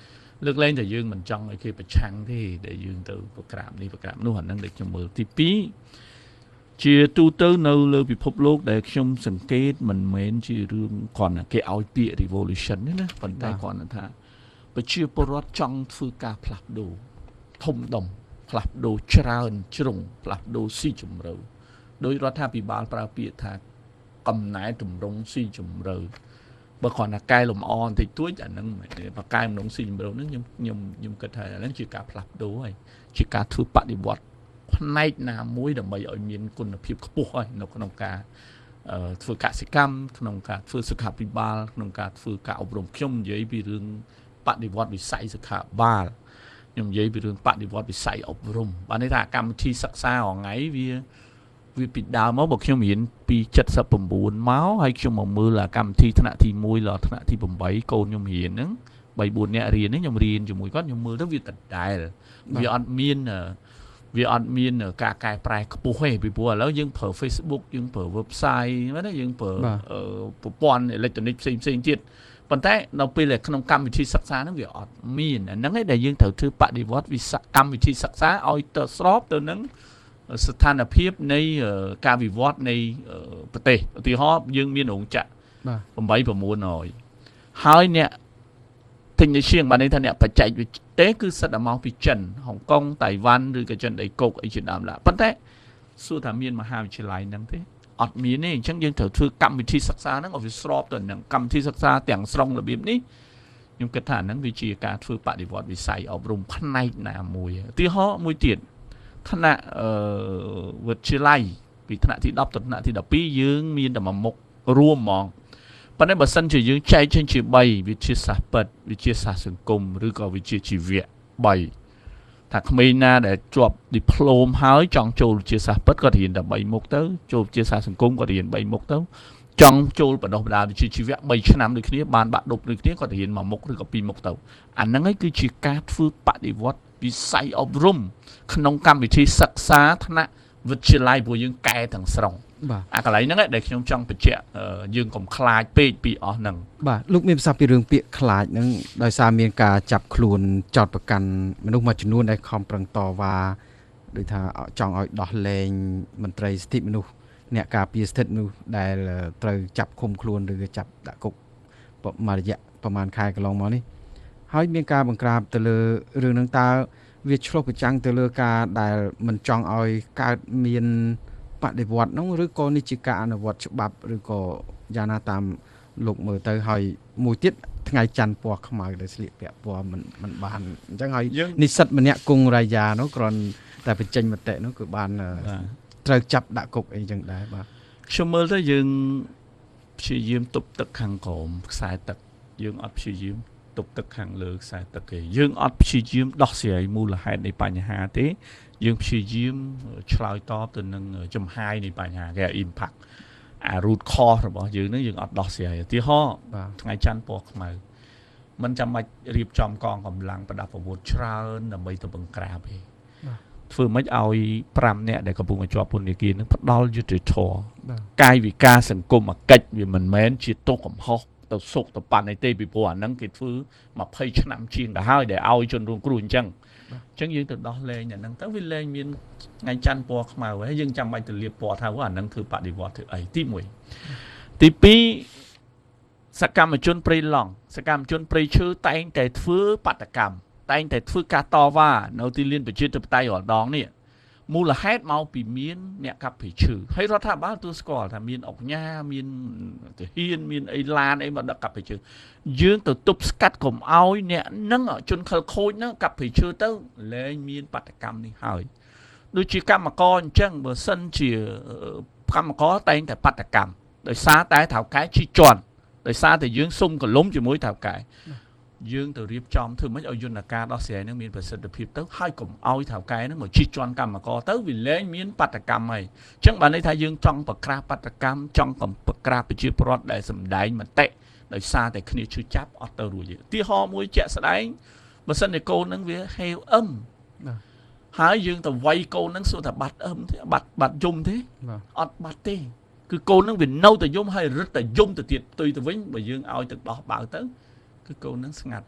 Q: លើកលែងតែយើងមិនចង់ឲ្យគេប្រឆាំងទេដែលយើងទៅប្រក្រាបនេះប្រក្រាបនោះអាហ្នឹងដែលខ្ញុំមើលទីពីរជាទូទៅនៅលើពិភពលោកដែលខ្ញុំសង្កេតមិនមែនជារឿងគ្រាន់តែគេឲ្យពាក្យ revolution ទេណាប៉ុន្តែគ្រាន់តែថាប្រជាពលរដ្ឋចង់ធ្វើការផ្លាស់ប្ដូរធំដុំផ្លាស់ប្ដូរច្រើនជ្រុងផ្លាស់ប្ដូរស៊ីជម្រៅដោយរដ្ឋាភិបាលប្រើពាក្យថាកំណែតម្រង់ស៊ីជម្រៅបើគ្រាន់តែកែលម្អបន្តិចតួចអាហ្នឹងបើកែតម្រង់ស៊ីជម្រៅហ្នឹងខ្ញុំខ្ញុំខ្ញុំគិតថាអាហ្នឹងជាការផ្លាស់ប្ដូរហើយជាការធ្វើបដិវត្តផ្នែកណាមួយដើម្បីឲ្យមានគុណភាពខ្ពស់ហើយនៅក្នុងការធ្វើកសិកម្មក្នុងការធ្វើសុខាភិបាលក្នុងការធ្វើការអប់រំខ្ញុំនិយាយពីរឿងបដិវត្តវិស័យសុខាភិបាលខ្ញុំនិយាយពីរឿងបដិវត្តវិស័យអប់រំបានន័យថាកម្មវិធីសិក្សារាល់ថ្ងៃវាវាពីដើមមកបើខ្ញុំរៀនពីเจ็ดสิบเก้าមកហើយខ្ញុំមកមើលកម្មវិធីថ្នាក់ទីoneដល់ថ្នាក់ទីeightកូនខ្ញុំរៀនហ្នឹងthree fourនាក់រៀនហ្នឹងខ្ញុំរៀនជាមួយគាត់ខ្ញុំមើលទៅវាដដែលវាអត់មានវាអត់មានការកែប្រែខ្ពស់ទេពីព្រោះឥឡូវយើងប្រើ Facebook យើងប្រើ website ណាយើងប្រើប្រព័ន្ធអេឡិចត្រូនិកផ្សេងផ្សេងទៀតប៉ុន្តែនៅពេលក្នុងកម្មវិធីសិក្សាហ្នឹងវាអត់មានអាហ្នឹងឯងដែលយើងត្រូវធ្វើបដិវត្តវិស័យកម្មវិធីសិក្សាឲ្យទៅស្របទៅនឹងស្ថានភាពនៃការវិវត្តនៃប្រទេសឧទាហរណ៍យើងមានរោងចក្រeight nine hundហើយអ្នកទិញនៅជាងបានន័យថាអ្នកបច្ចេកវិទ្យាគឺសិតតែមកពីចិនហុងកុងតៃវ៉ាន់ឬក៏ចិនដីគោកអីជាដើមឡាប៉ុន្តែសួរថាមានមហាវិទ្យាល័យហ្នឹងទេអត់មានទេអញ្ចឹងយើងត្រូវធ្វើកម្មវិធីសិក្សាហ្នឹងឲ្យវាស្របទៅនឹងកម្មវិធីសិក្សាទាំងស្រុងរបៀបនេះខ្ញុំគិតថាហ្នឹងវាជាការធ្វើបដិវត្តវិស័យអប់រំផ្នែកណាមួយឧទាហរណ៍មួយទៀតថ្នាក់វិទ្យាល័យពីថ្នាក់ទីtenដល់ថ្នាក់ទីtwelveយើងមានតែមួយមុខរួមហ្មងប៉ុន្តែបើសិនជាយើងចែកចេញជា3វិទ្យាសាស្ត្រពិតវិទ្យាសាស្ត្រសង្គមឬក៏វិទ្យាជីវៈ3ថាក្មេងណាដែលជាប់ diploma ហើយចង់ចូលវិទ្យាសាស្ត្រពិតគាត់រៀនតែ3មុខទៅចូលវិទ្យាសាស្ត្រសង្គមគាត់រៀន3មុខទៅចង់ចូលបណ្ដុះបណ្ដាលវិជ្ជាជីវៈ3ឆ្នាំដូចគ្នាបានបាក់ឌុបដូចគ្នាគាត់រៀនមួយមុខឬក៏ពីរមុខទៅអាហ្នឹងឯងគឺជាការធ្វើបដិវត្តវិស័យអប់រំក្នុងកម្មវិធីសិក្សាថ្នាក់វិទ្យាល័យព្រោះយើងកែទាំងស្រុងបាទអាកន្លែងហ្នឹងដែលខ្ញុំចង់បញ្ជាក់យើងកុំខ្លាចពេកពីអស់ហ្នឹង
P: បាទលោកមានប្រសាសន៍ពីរឿងពាក្យខ្លាចហ្នឹងដោយសារមានការចាប់ខ្លួនចោទប្រកាន់មនុស្សមួយចំនួនដែលខំប្រឹងតវ៉ាដូចថាចង់ឲ្យដោះលែងមន្ត្រីសិទ្ធិមនុស្សអ្នកការពារសិទ្ធិមនុស្សដែលត្រូវចាប់ឃុំខ្លួនឬក៏ចាប់ដាក់គុកមួយរយៈប្រហែលខែកន្លងមកនេះហើយមានការបង្ក្រាបទៅលើរឿងហ្នឹងតើវាឆ្លុះបញ្ចាំងទៅលើការដែលមិនចង់ឲ្យកើតមានបដិវត្តន៍ហ្នឹងឬក៏នេះជាការអនុវត្តច្បាប់ឬក៏យ៉ាងណាតាមលោកមើលទៅហើយមួយទៀតថ្ងៃច័ន្ទពណ៌ខ្មៅដែលស្លៀកពាក់ពណ៌មិនមិនបានអញ្ចឹងហើយនិស្សិតម្នាក់គង់រាយានោះគ្រាន់តែបញ្ចេញមតិនោះគឺបានត្រូវចាប់ដាក់គុកអីចឹងដែរបាទ
Q: ខ្ញុំមើលទៅយើងព្យាយាមទប់ទឹកខាងក្រោមខ្សែទឹកយើងអត់ព្យាយាមទប់ទឹកខាងលើខ្សែទឹកទេយើងអត់ព្យាយាមដោះស្រាយមូលហេតុនៃបញ្ហាទេយើងព្យាយាមឆ្លើយតបទៅនឹងចំហាយនៃបញ្ហាគេ impact អា root cause របស់យើងហ្នឹងយើងអត់ដោះស្រាយឧទាហរណ៍ថ្ងៃច័ន្ទពណ៌ខ្មៅមិនចាំបាច់រៀបចំកងកម្លាំងប្រដាប់អាវុធច្រើនដើម្បីទៅបង្ក្រាបទេធ្វើម៉េចឲ្យfiveនាក់ដែលកំពុងជាប់ពន្ធនាគារហ្នឹងផ្ដាល់យុត្តិធម៌កាយវិការសង្គមកិច្ចវាមិនមែនជាទោសកំហុសទៅសុខទៅប៉ាន់អីទេពីព្រោះអាហ្នឹងគេធ្វើtwentyឆ្នាំជាងទៅហើយដែលឲ្យជនរងគ្រោះអញ្ចឹងអញ្ចឹងយើងទៅដោះលែងអាហ្នឹងទៅវាលែងមានថ្ងៃច័ន្ទពណ៌ខ្មៅហើយយើងចាំបាច់ទៅលាបពណ៌ថាអាហ្នឹងធ្វើបដិវត្តធ្វើអីទីoneទីtwoសកម្មជនព្រៃឡង់សកម្មជនព្រៃឈើតែងតែធ្វើបាតកម្មតែងតែធ្វើការតវ៉ានៅទីលានប្រជាធិបតេយ្យរាល់ដងនេះមូលហេតុមកពីមានអ្នកកាប់ព្រៃឈើហើយរដ្ឋាភិបាលទទួលស្គាល់ថាមានអង្គញាមានទាហានមានអីឡានអីមកដឹកកាប់ព្រៃឈើយើងទៅទប់ស្កាត់កុំឲ្យអ្នកហ្នឹងជនខិលខូចហ្នឹងកាប់ព្រៃឈើទៅលែងមានបាតកម្មនេះហើយដូចជាកម្មករអញ្ចឹងបើសិនជាកម្មករតែងតែបាតកម្មដោយសារតែថៅកែជីជន់ដោយសារតែយើងសុំកលុំជាមួយថៅកែយើងទៅរៀបចំធ្វើម៉េចឲ្យយន្តការដោះស្រាយនឹងមានប្រសិទ្ធភាពទៅហើយកុំឲ្យថៅកែនឹងមកជីជន់កម្មករទៅវាលែងមានបាតកម្មហើយអញ្ចឹងបានន័យថាយើងចង់ប្រក្រាបបាតកម្មចង់កំប្រក្រាបប្រជាពលរដ្ឋដែលសម្ដែងមតិដោយសារតែគ្នាឈឺចាប់អត់ទៅរួចទេឧទាហរណ៍មួយជាក់ស្ដែងបើសិនជាកូននឹងវាហេវអឹមហើយយើងទៅវាយកូននឹងសួរថាបាត់អឹមទេបាត់បាត់យំទេអត់បាត់ទេគឺកូននឹងវានៅតែយំហើយរឹតតែយំទៅទៀតផ្ទុយទៅវិញបើយើងឲ្យទឹកដោះបៅទៅគឺកូននឹងស្ងាត់ហើយអ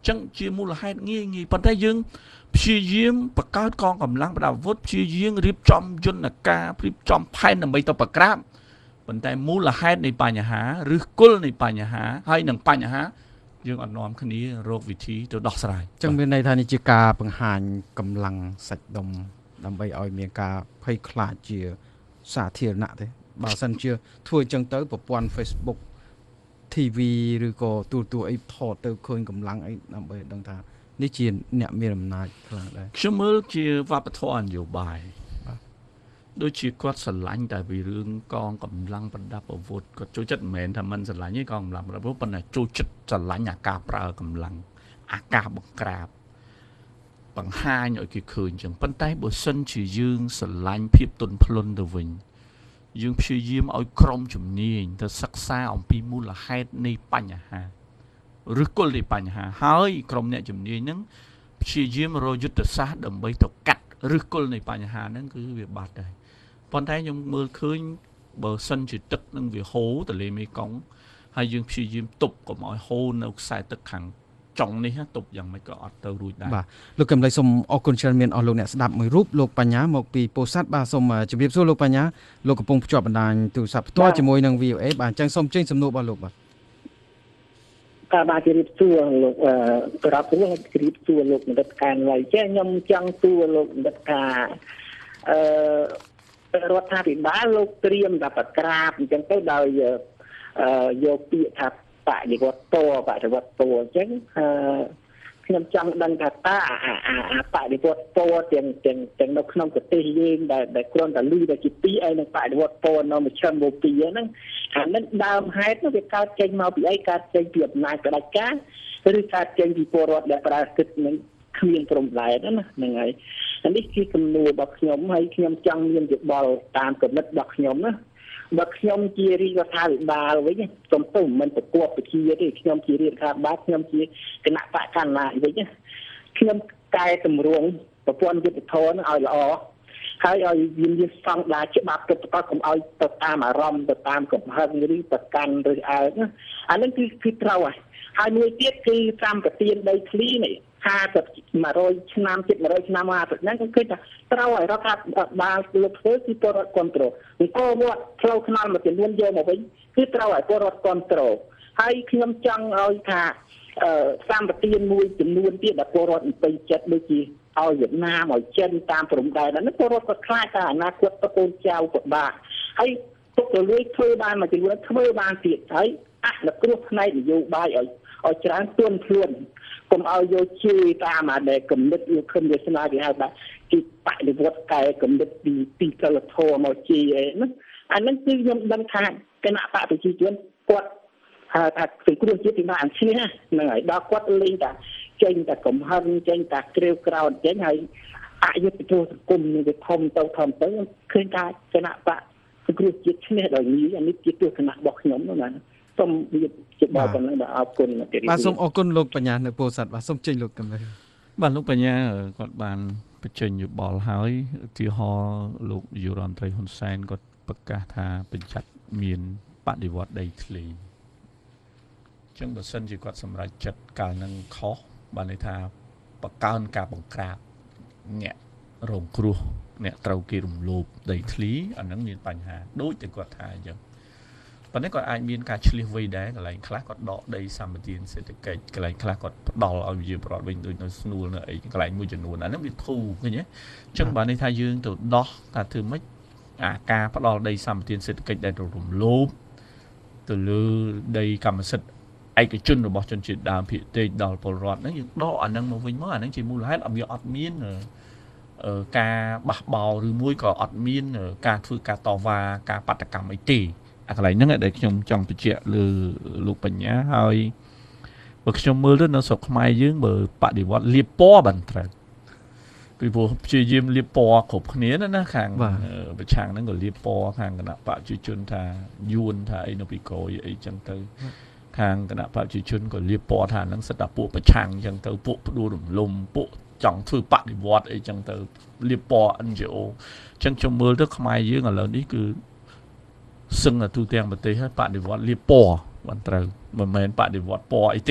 Q: ចឹងជាមូលហេតុងាយងាយប៉ុន្តែយើងព្យាយាមបង្កើតកងកម្លាំងប្រដាប់អាវុធព្យាយាមរៀបចំយន្តការរៀបចំផែនដើម្បីទៅប្រក្រាបប៉ុន្តែមូលហេតុនៃបញ្ហាឬគល់នៃបញ្ហាហើយនឹងបញ្ហាយើងអត់នាំគ្នារកវិធីទៅដោះស្រាយ
P: ចឹងមានន័យថានេះជាការបង្ហាញកម្លាំងសាច់ដុំដើម្បីឲ្យមានការភ័យខ្លាចជាសាធារណៈទេបើសិនជាធ្វើចឹងទៅប្រព័ន្ធ Facebook ធី វី ឬក៏ទូរទស្សន៍អីថតទៅឃើញកម្លាំងអីដើម្បីដឹងថានេះជាអ្នកមានអំណាចខ្លាំងដែរ
Q: ខ្ញុំមើលជាវប្បធម៌នយោបាយដូចជាគាត់ស្រឡាញ់តែពីរឿងកងកម្លាំងប្រដាប់អាវុធគាត់ចូលចិត្តមិនមែនថាមិនស្រឡាញ់ទេកងកម្លាំងប្រដាប់អាវុធប៉ុន្តែចូលចិត្តស្រឡាញ់អាការប្រើកម្លាំងអាការបង្ក្រាបបង្ហាញឲ្យគេឃើញចឹងប៉ុន្តែបើសិនជាយើងស្រឡាញ់ភាពទន់ភ្លន់ទៅវិញយើងព្យាយាមឲ្យក្រុមជំនាញទៅសិក្សាអំពីមូលហេតុនៃបញ្ហាឬគល់នៃបញ្ហាហើយក្រុមអ្នកជំនាញហ្នឹងព្យាយាមរកយុទ្ធសាស្ត្រដើម្បីទៅកាត់ឬគល់នៃបញ្ហាហ្នឹងគឺវាបាត់ដែរប៉ុន្តែខ្ញុំមើលឃើញបើសិនជាទឹកនឹងវាហូរទន្លេមេគង្គហើយយើងព្យាយាមទប់កុំឲ្យហូរនៅខ្សែទឹកខាងចុងនេះទប់យ៉ាងម៉េចក៏អត់ទៅរួចដែរ
P: បាទលោកកំឡៃសូមអរគុណច្រើនមានអស់លោកអ្នកស្ដាប់មួយរូបលោកបញ្ញាមកពីពោធិ៍សាត់បាទសូមជម្រាបសួរលោកបញ្ញាលោកកំពុងភ្ជាប់បណ្ដាញទូរស័ព្ទផ្ទាល់ជាមួយនឹង វី អូ អេ បាទអញ្ចឹងសូមចេញសំណួររបស់លោកបាទ
R: ការបាទជម្រាបសួរលោកអឺប្រាប់ខ្ញុំជម្រាបសួរលោកបណ្ឌិតការឡើយចេះខ្ញុំចង់សួរលោកបណ្ឌិតការអឺរដ្ឋាភិបាលលោកត្រៀមតែប្រក្រាបអញ្ចឹងទៅដោយអឺយកពាក្យថាបដិវត្តតបដិវត្តតអញ្ចឹងអឺខ្ញុំចង់ដឹងថាតើអាអាបដិវត្តតទាំងទាំងទាំងនៅក្នុងប្រទេសយើងដែលដែលគ្រាន់តែលឺតែជាពីរឯនឹងបដិវត្តតនៅមជ្ឈមបូព៌ាហ្នឹងអានឹងដើមហេតុនោះវាកើតចេញមកពីអីកើតចេញពីអំណាចផ្ដាច់ការឬកើតចេញពីពលរដ្ឋដែលប្រើសិទ្ធិនឹងគ្មានព្រំដែនណាហ្នឹងហើយអានេះគឺគំនូរបស់ខ្ញុំហើយខ្ញុំចង់មានយោបល់តាមគំនិតរបស់ខ្ញុំណាបើខ្ញុំជារាជរដ្ឋាភិបាលវិញខ្ញុំទៅមិនប្រកបវិជាទេខ្ញុំជារាជរដ្ឋាភិបាលខ្ញុំជាគណៈបកកណ្ដាលវិញខ្ញុំកែតម្រង់ប្រព័ន្ធយុត្តិធម៌ឲ្យល្អហើយឲ្យវាមានស្តង់ដារច្បាប់ទៅប្រកបកុំឲ្យទៅតាមអារម្មណ៍ទៅតាមកំហឹងឬប្រកាន់ឬអើងអានឹងគឺគឺត្រូវហើយហើយមួយទៀតគឺសម្បទានដីធ្លីនេះហាសិប 100ឆ្នាំជិត100ឆ្នាំមកហ្នឹងគឺឃើញថាត្រូវឲ្យរដ្ឋាភិបាលលោកធ្វើគឺពលរដ្ឋគ្រប់គ្រងអង្គវត្តផ្លូវថ្នល់មួយចំនួនយកមកវិញគឺត្រូវឲ្យពលរដ្ឋគ្រប់គ្រងហើយខ្ញុំចង់ឲ្យថាសម្បទានមួយចំនួនទៀតដែលពលរដ្ឋពេញចិត្តដូចជាឲ្យវៀតណាមឲ្យចិនតាមព្រំដែនហ្នឹងពលរដ្ឋក៏ខ្លាចថាអនាគតទៅកូនចៅពិបាកហើយទុកទៅលួយធ្វើបានមួយចំនួនធ្វើបានទៀតហើយអនុគ្រោះផ្នែកនយោបាយឲ្យឲ្យច្រើនទន់ខ្លួនកុំឲ្យយកជឿតាមអាដែលគំនិតលោកខឹមវាសនាគេហៅថាទីបដិវត្តកែគំនិតពីពីសិលធម៌មកជាអីហ្នឹងអាហ្នឹងគឺខ្ញុំដឹងថាគណៈបកប្រជាជនគាត់ហៅថាសង្គ្រោះជាតិពីបានឈ្នះហ្នឹងហើយដល់គាត់លេងតែចេញតែកំហឹងចេញតែក្រាវក្រោតចេញហើយអយុត្តិធម៌សង្គមនេះវាធំទៅធំទៅឃើញថាគណៈបកសង្គ្រោះជាតិឈ្នះដោយនេះអានេះជាទស្សនៈរបស់ខ្ញុំហ្នឹងណាសូមវាជាបបប៉ុណ្ណឹងបាទអរគុណ
P: បាទសូមអរគុណលោកបញ្ញានៅពោធិ៍សាត់បាទសូមចេញលោកកំឡៃ
Q: បាទលោកបញ្ញាគាត់បានបញ្ចេញយោបល់ហើយឧទាហរណ៍លោកនាយករដ្ឋមន្ត្រីហ៊ុនសែនគាត់ប្រកាសថាបញ្ឆ័ត្រមានបដិវត្តដីធ្លីអញ្ចឹងបើសិនជាគាត់សម្រេចចិត្តកាលនឹងខុសបានន័យថាបកកើនការបង្ក្រាបអ្នករងគ្រោះអ្នកត្រូវគេរំលោភដីធ្លីអាហ្នឹងមានបញ្ហាដូចតែគាត់ថាអញ្ចឹងប៉ុន្តែគាត់អាចមានការឆ្លៀសវៃដែរកន្លែងខ្លះគាត់ដកដីសម្បទានសេដ្ឋកិច្ចកន្លែងខ្លះគាត់ផ្ដល់ឲ្យប្រជាពលរដ្ឋវិញដូចនៅស្នួលនៅអីកន្លែងមួយចំនួនអាហ្នឹងវាធូរឃើញទេអញ្ចឹងបានន័យថាយើងទៅដោះថាធ្វើម៉េចអាការផ្ដល់ដីសម្បទានសេដ្ឋកិច្ចដែលរំលោភទៅលើដីកម្មសិទ្ធិឯកជនរបស់ជនជាតិដើមភាគតិចដល់ពលរដ្ឋហ្នឹងយើងដកអាហ្នឹងមកវិញមកអាហ្នឹងជាមូលហេតុឲ្យវាអត់មានការបះបោរឬមួយក៏អត់មានការធ្វើការតវ៉ាការបាតកម្មអីទេអាកន្លែងហ្នឹងដែលខ្ញុំចង់បញ្ជាក់លើលោកបញ្ញាហើយបើខ្ញុំមើលទៅនៅស្រុកខ្មែរយើងបើបដិវត្តលាបពណ៌បានត្រូវពីព្រោះព្យាយាមលាបពណ៌គ្រប់គ្នាណាខាងប្រឆាំងហ្នឹងក៏លាបពណ៌ខាងគណៈបព្វជិជនថាយួនថាអីនៅពីក្រោយអីចឹងទៅខាងគណៈបព្វជិជនក៏លាបពណ៌ថាហ្នឹងសិតតែពួកប្រឆាំងចឹងទៅពួកផ្ដួលរំលំពួកចង់ធ្វើបដិវត្តអីចឹងទៅលាបពណ៌ អិន ជី អូ ចឹងខ្ញុំមើលទៅខ្មែរយើងឥឡូវនេះគឺសឹងទូទាំងប្រទេសហើយបដិវត្តលាបពណ៌បានត្រូវមិនមែនបដិវត្តពណ៌អីទេអ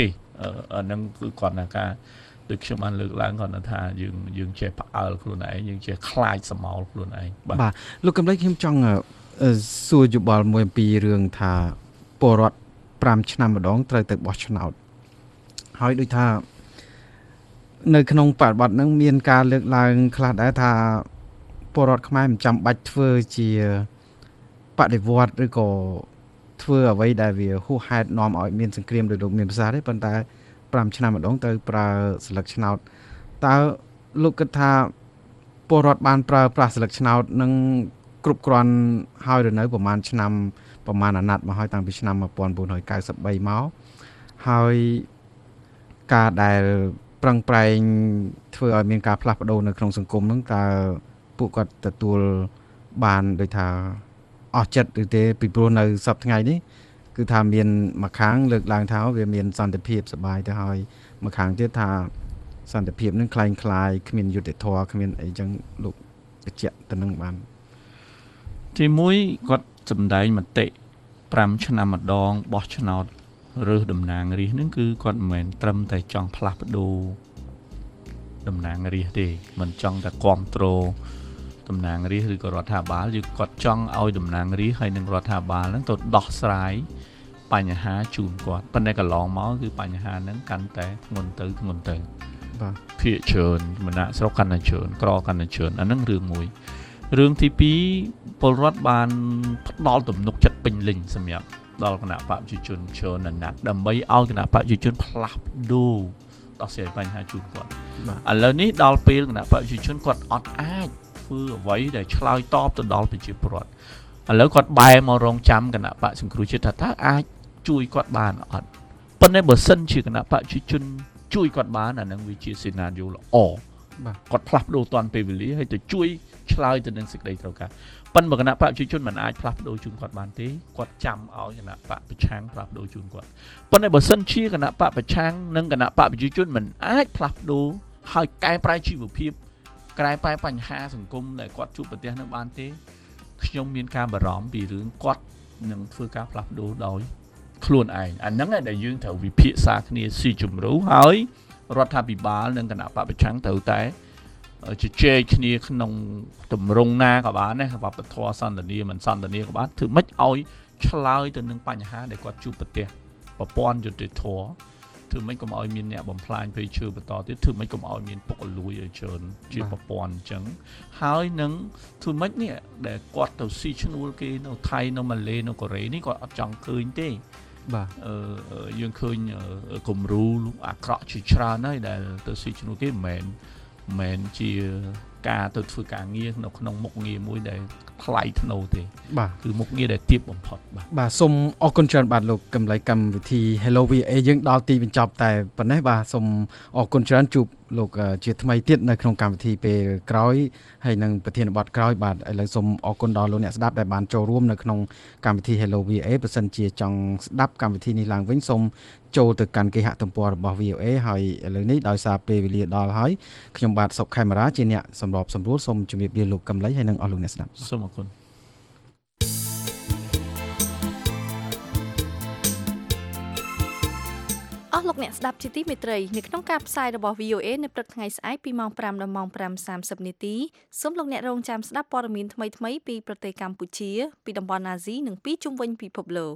Q: អានឹងគឺគាត់ថាការដូចខ្ញុំបានលើកឡើងគាត់ថាយើងយើងចេះផ្អើលខ្លួនឯងយើងចេះខ្លាចសមោលខ្លួនឯង
P: បាទលោកកំឡុងខ្ញុំចង់សួរយោបល់មួយអំពីរឿងថាពលរដ្ឋប្រាំឆ្នាំម្ដងត្រូវទៅបោះឆ្នោតហើយដូចថានៅក្នុងបរិបទហ្នឹងមានការលើកឡើងខ្លះដែរថាពលរដ្ឋខ្មែរមិនចាំបាច់ធ្វើជាបដិវត្តឬក៏ធ្វើអ្វីដែលវាហួសហេតុនាំឲ្យមានសង្គ្រាមដោយលោកមានប្រសាសន៍ទេប៉ុន្តែប្រាំឆ្នាំម្ដងត្រូវប្រើស្លឹកឆ្នោតតើលោកគិតថាពលរដ្ឋបានប្រើប្រាស់ស្លឹកឆ្នោតនឹងគ្រប់គ្រាន់ហើយឬនៅប្រហែលឆ្នាំប្រហែលអាណត្តិមកហើយតាំងពីឆ្នាំnineteen ninety-threeមកហើយការដែលប្រឹងប្រែងធ្វើឲ្យមានការផ្លាស់ប្ដូរនៅក្នុងសង្គមហ្នឹងតើពួកគាត់ទទួលបានដូចថាអស់ចិត្តឬទេពីព្រោះនៅសប្តាហ៍ថ្ងៃនេះគឺថាមានមួយខាងលើកឡើងថាវាមានសន្តិភាពសប្បាយទៅហើយមួយខាងទៀតថាសន្តិភាពនឹងคล้ายคล้ายគ្មានយុត្តិធម៌គ្មានអីចឹងលោកបញ្ជាក់ទៅនឹងបាន
Q: ទីមួយគាត់សម្ដែងមតិfiveឆ្នាំម្ដងបោះឆ្នោតរើសតំណាងរាស្ត្រហ្នឹងគឺគាត់មិនមែនត្រឹមតែចង់ផ្លាស់ប្ដូរតំណាងរាស្ត្រទេមិនចង់តែគ្រប់គ្រងតំណាងរាស្ត្រឬក៏រដ្ឋាភិបាលគឺគាត់ចង់ឲ្យតំណាងរាស្ត្រហើយនឹងរដ្ឋាភិបាលហ្នឹងទៅដោះស្រាយបញ្ហាជូនគាត់ប៉ុន្តែកន្លងមកគឺបញ្ហាហ្នឹងកាន់តែធ្ងន់ទៅធ្ងន់ទៅ
P: បាទ
Q: ភាគច្រើនមនៈស្រុកកាន់តែច្រើនក្រកាន់តែច្រើនអាហ្នឹងរឿងមួយរឿងទីពីរពលរដ្ឋបានផ្ដល់ទំនុកចិត្តពេញលេញសម្រាប់ដល់គណៈបព្វជិជនច្រើនណាស់ដើម្បីឲ្យគណៈបព្វជិជនផ្លាស់ប្ដូរដោះស្រាយបញ្ហាជូនគាត់ឥឡូវនេះដល់ពេលគណៈបព្វជិជនគាត់អត់អាចធ្វើអ្វីដែលឆ្លើយតបទៅដល់ប្រជាពលរដ្ឋឥឡូវគាត់បែរមករងចាំគណៈបព្វសង្គ្រោះជាតិថាតើអាចជួយគាត់បានអត់ប៉ុន្តែបើសិនជាគណៈបព្វជិជនជួយគាត់បានអានឹងវាជាសេណារីយ៉ូល្អ
P: បាទ
Q: គាត់ផ្លាស់ប្ដូរតាន់ពេលវេលាហើយទៅជួយឆ្លើយទៅនឹងសេចក្តីត្រូវការប៉ុន្តែគណៈបព្វជិជនមិនអាចផ្លាស់ប្ដូរជូនគាត់បានទេគាត់ចាំឲ្យគណៈបព្វប្រឆាំងផ្លាស់ប្ដូរជូនគាត់ប៉ុន្តែបើសិនជាគណៈបព្វប្រឆាំងនិងគណៈបព្វជិជនមិនអាចផ្លាស់ប្ដូរហើយកែប្រែជីវភាពកែប្រែបញ្ហាសង្គមដែលគាត់ជួបប្រទះនៅបានទេខ្ញុំមានការបារម្ភពីរឿងគាត់នឹងធ្វើការផ្លាស់ប្ដូរដោយខ្លួនឯងអាហ្នឹងដែលយើងត្រូវវិភាគសាគ្នាស៊ីជម្រៅហើយរដ្ឋាភិបាលនិងគណៈបព្វប្រឆាំងត្រូវតែជជែកគ្នាក្នុងទម្រង់ណាក៏បានដែរវប្បធម៌សន្តានាមិនសន្តានាក៏បានធ្វើម៉េចឲ្យឆ្លើយទៅនឹងបញ្ហាដែលគាត់ជួបប្រទះប្រព័ន្ធយុត្តិធម៌ធ្វើម៉េចកុំឲ្យមានអ្នកបំផ្លាញព្រៃឈើបន្តទៀតធ្វើម៉េចកុំឲ្យមានពុករលួយឲ្យច្រើនជាប្រព័ន្ធអញ្ចឹងហើយនឹងធ្វើម៉េចនេះដែលគាត់ទៅស៊ីឈ្នួលគេនៅថៃនៅម៉ាឡេនៅកូរ៉េនេះគាត់អត់ចង់ឃើញទេ
P: បាទ
Q: អឺយើងឃើញគំរូអាក្រក់ជាច្រើនហើយដែលទៅស៊ីឈ្នួលគេមិនមែនមិនជាការទៅធ្វើការងារនៅក្នុងមុខងារមួយដែលថ្លៃថ្នូរទេ
P: បាទ
Q: គឺមុខងារដែលទាបបំផុតបាទ
P: បាទសូមអរគុណច្រើនបាទលោកកំឡៃកម្មវិធី Hello វី เอ យើងដល់ទីបញ្ចប់តែប៉ុណ្ណេះបាទសូមអរគុណច្រើនជួបលោកជាថ្មីទៀតនៅក្នុងកម្មវិធីពេលក្រោយហើយនឹងប្រធានបទក្រោយបាទឥឡូវសូមអរគុណដល់លោកអ្នកស្ដាប់ដែលបានចូលរួមនៅក្នុងកម្មវិធី Hello វី เอ បើសិនជាចង់ស្ដាប់កម្មវិធីនេះឡើងវិញសូមចូលទៅកាន់គេហទំព័ររបស់ វី អូ เอ ហើយឥឡូវនេះដោយសារពេលវេលាដល់ហើយខ្ញុំបាទសុកខេមរាជាអ្នកសម្របសម្រួលសូមជម្រាបលាលោកកំឡៃហើយនិងអស់លោកអ្នកស្ដាប់
Q: សូមអរគុណ
C: អស់លោកអ្នកស្ដាប់ជាទីមេត្រីនៅក្នុងការផ្សាយរបស់ វី អូ เอ នៅព្រឹកថ្ងៃស្អែកពីម៉ោងfiveដល់ម៉ោងfiveសាមសិបនាទីសូមលោកអ្នករងចាំស្ដាប់ព័ត៌មានថ្មីៗពីប្រទេសកម្ពុជាពីតំបន់អាស៊ីនិងពីជុំវិញពិភពលោក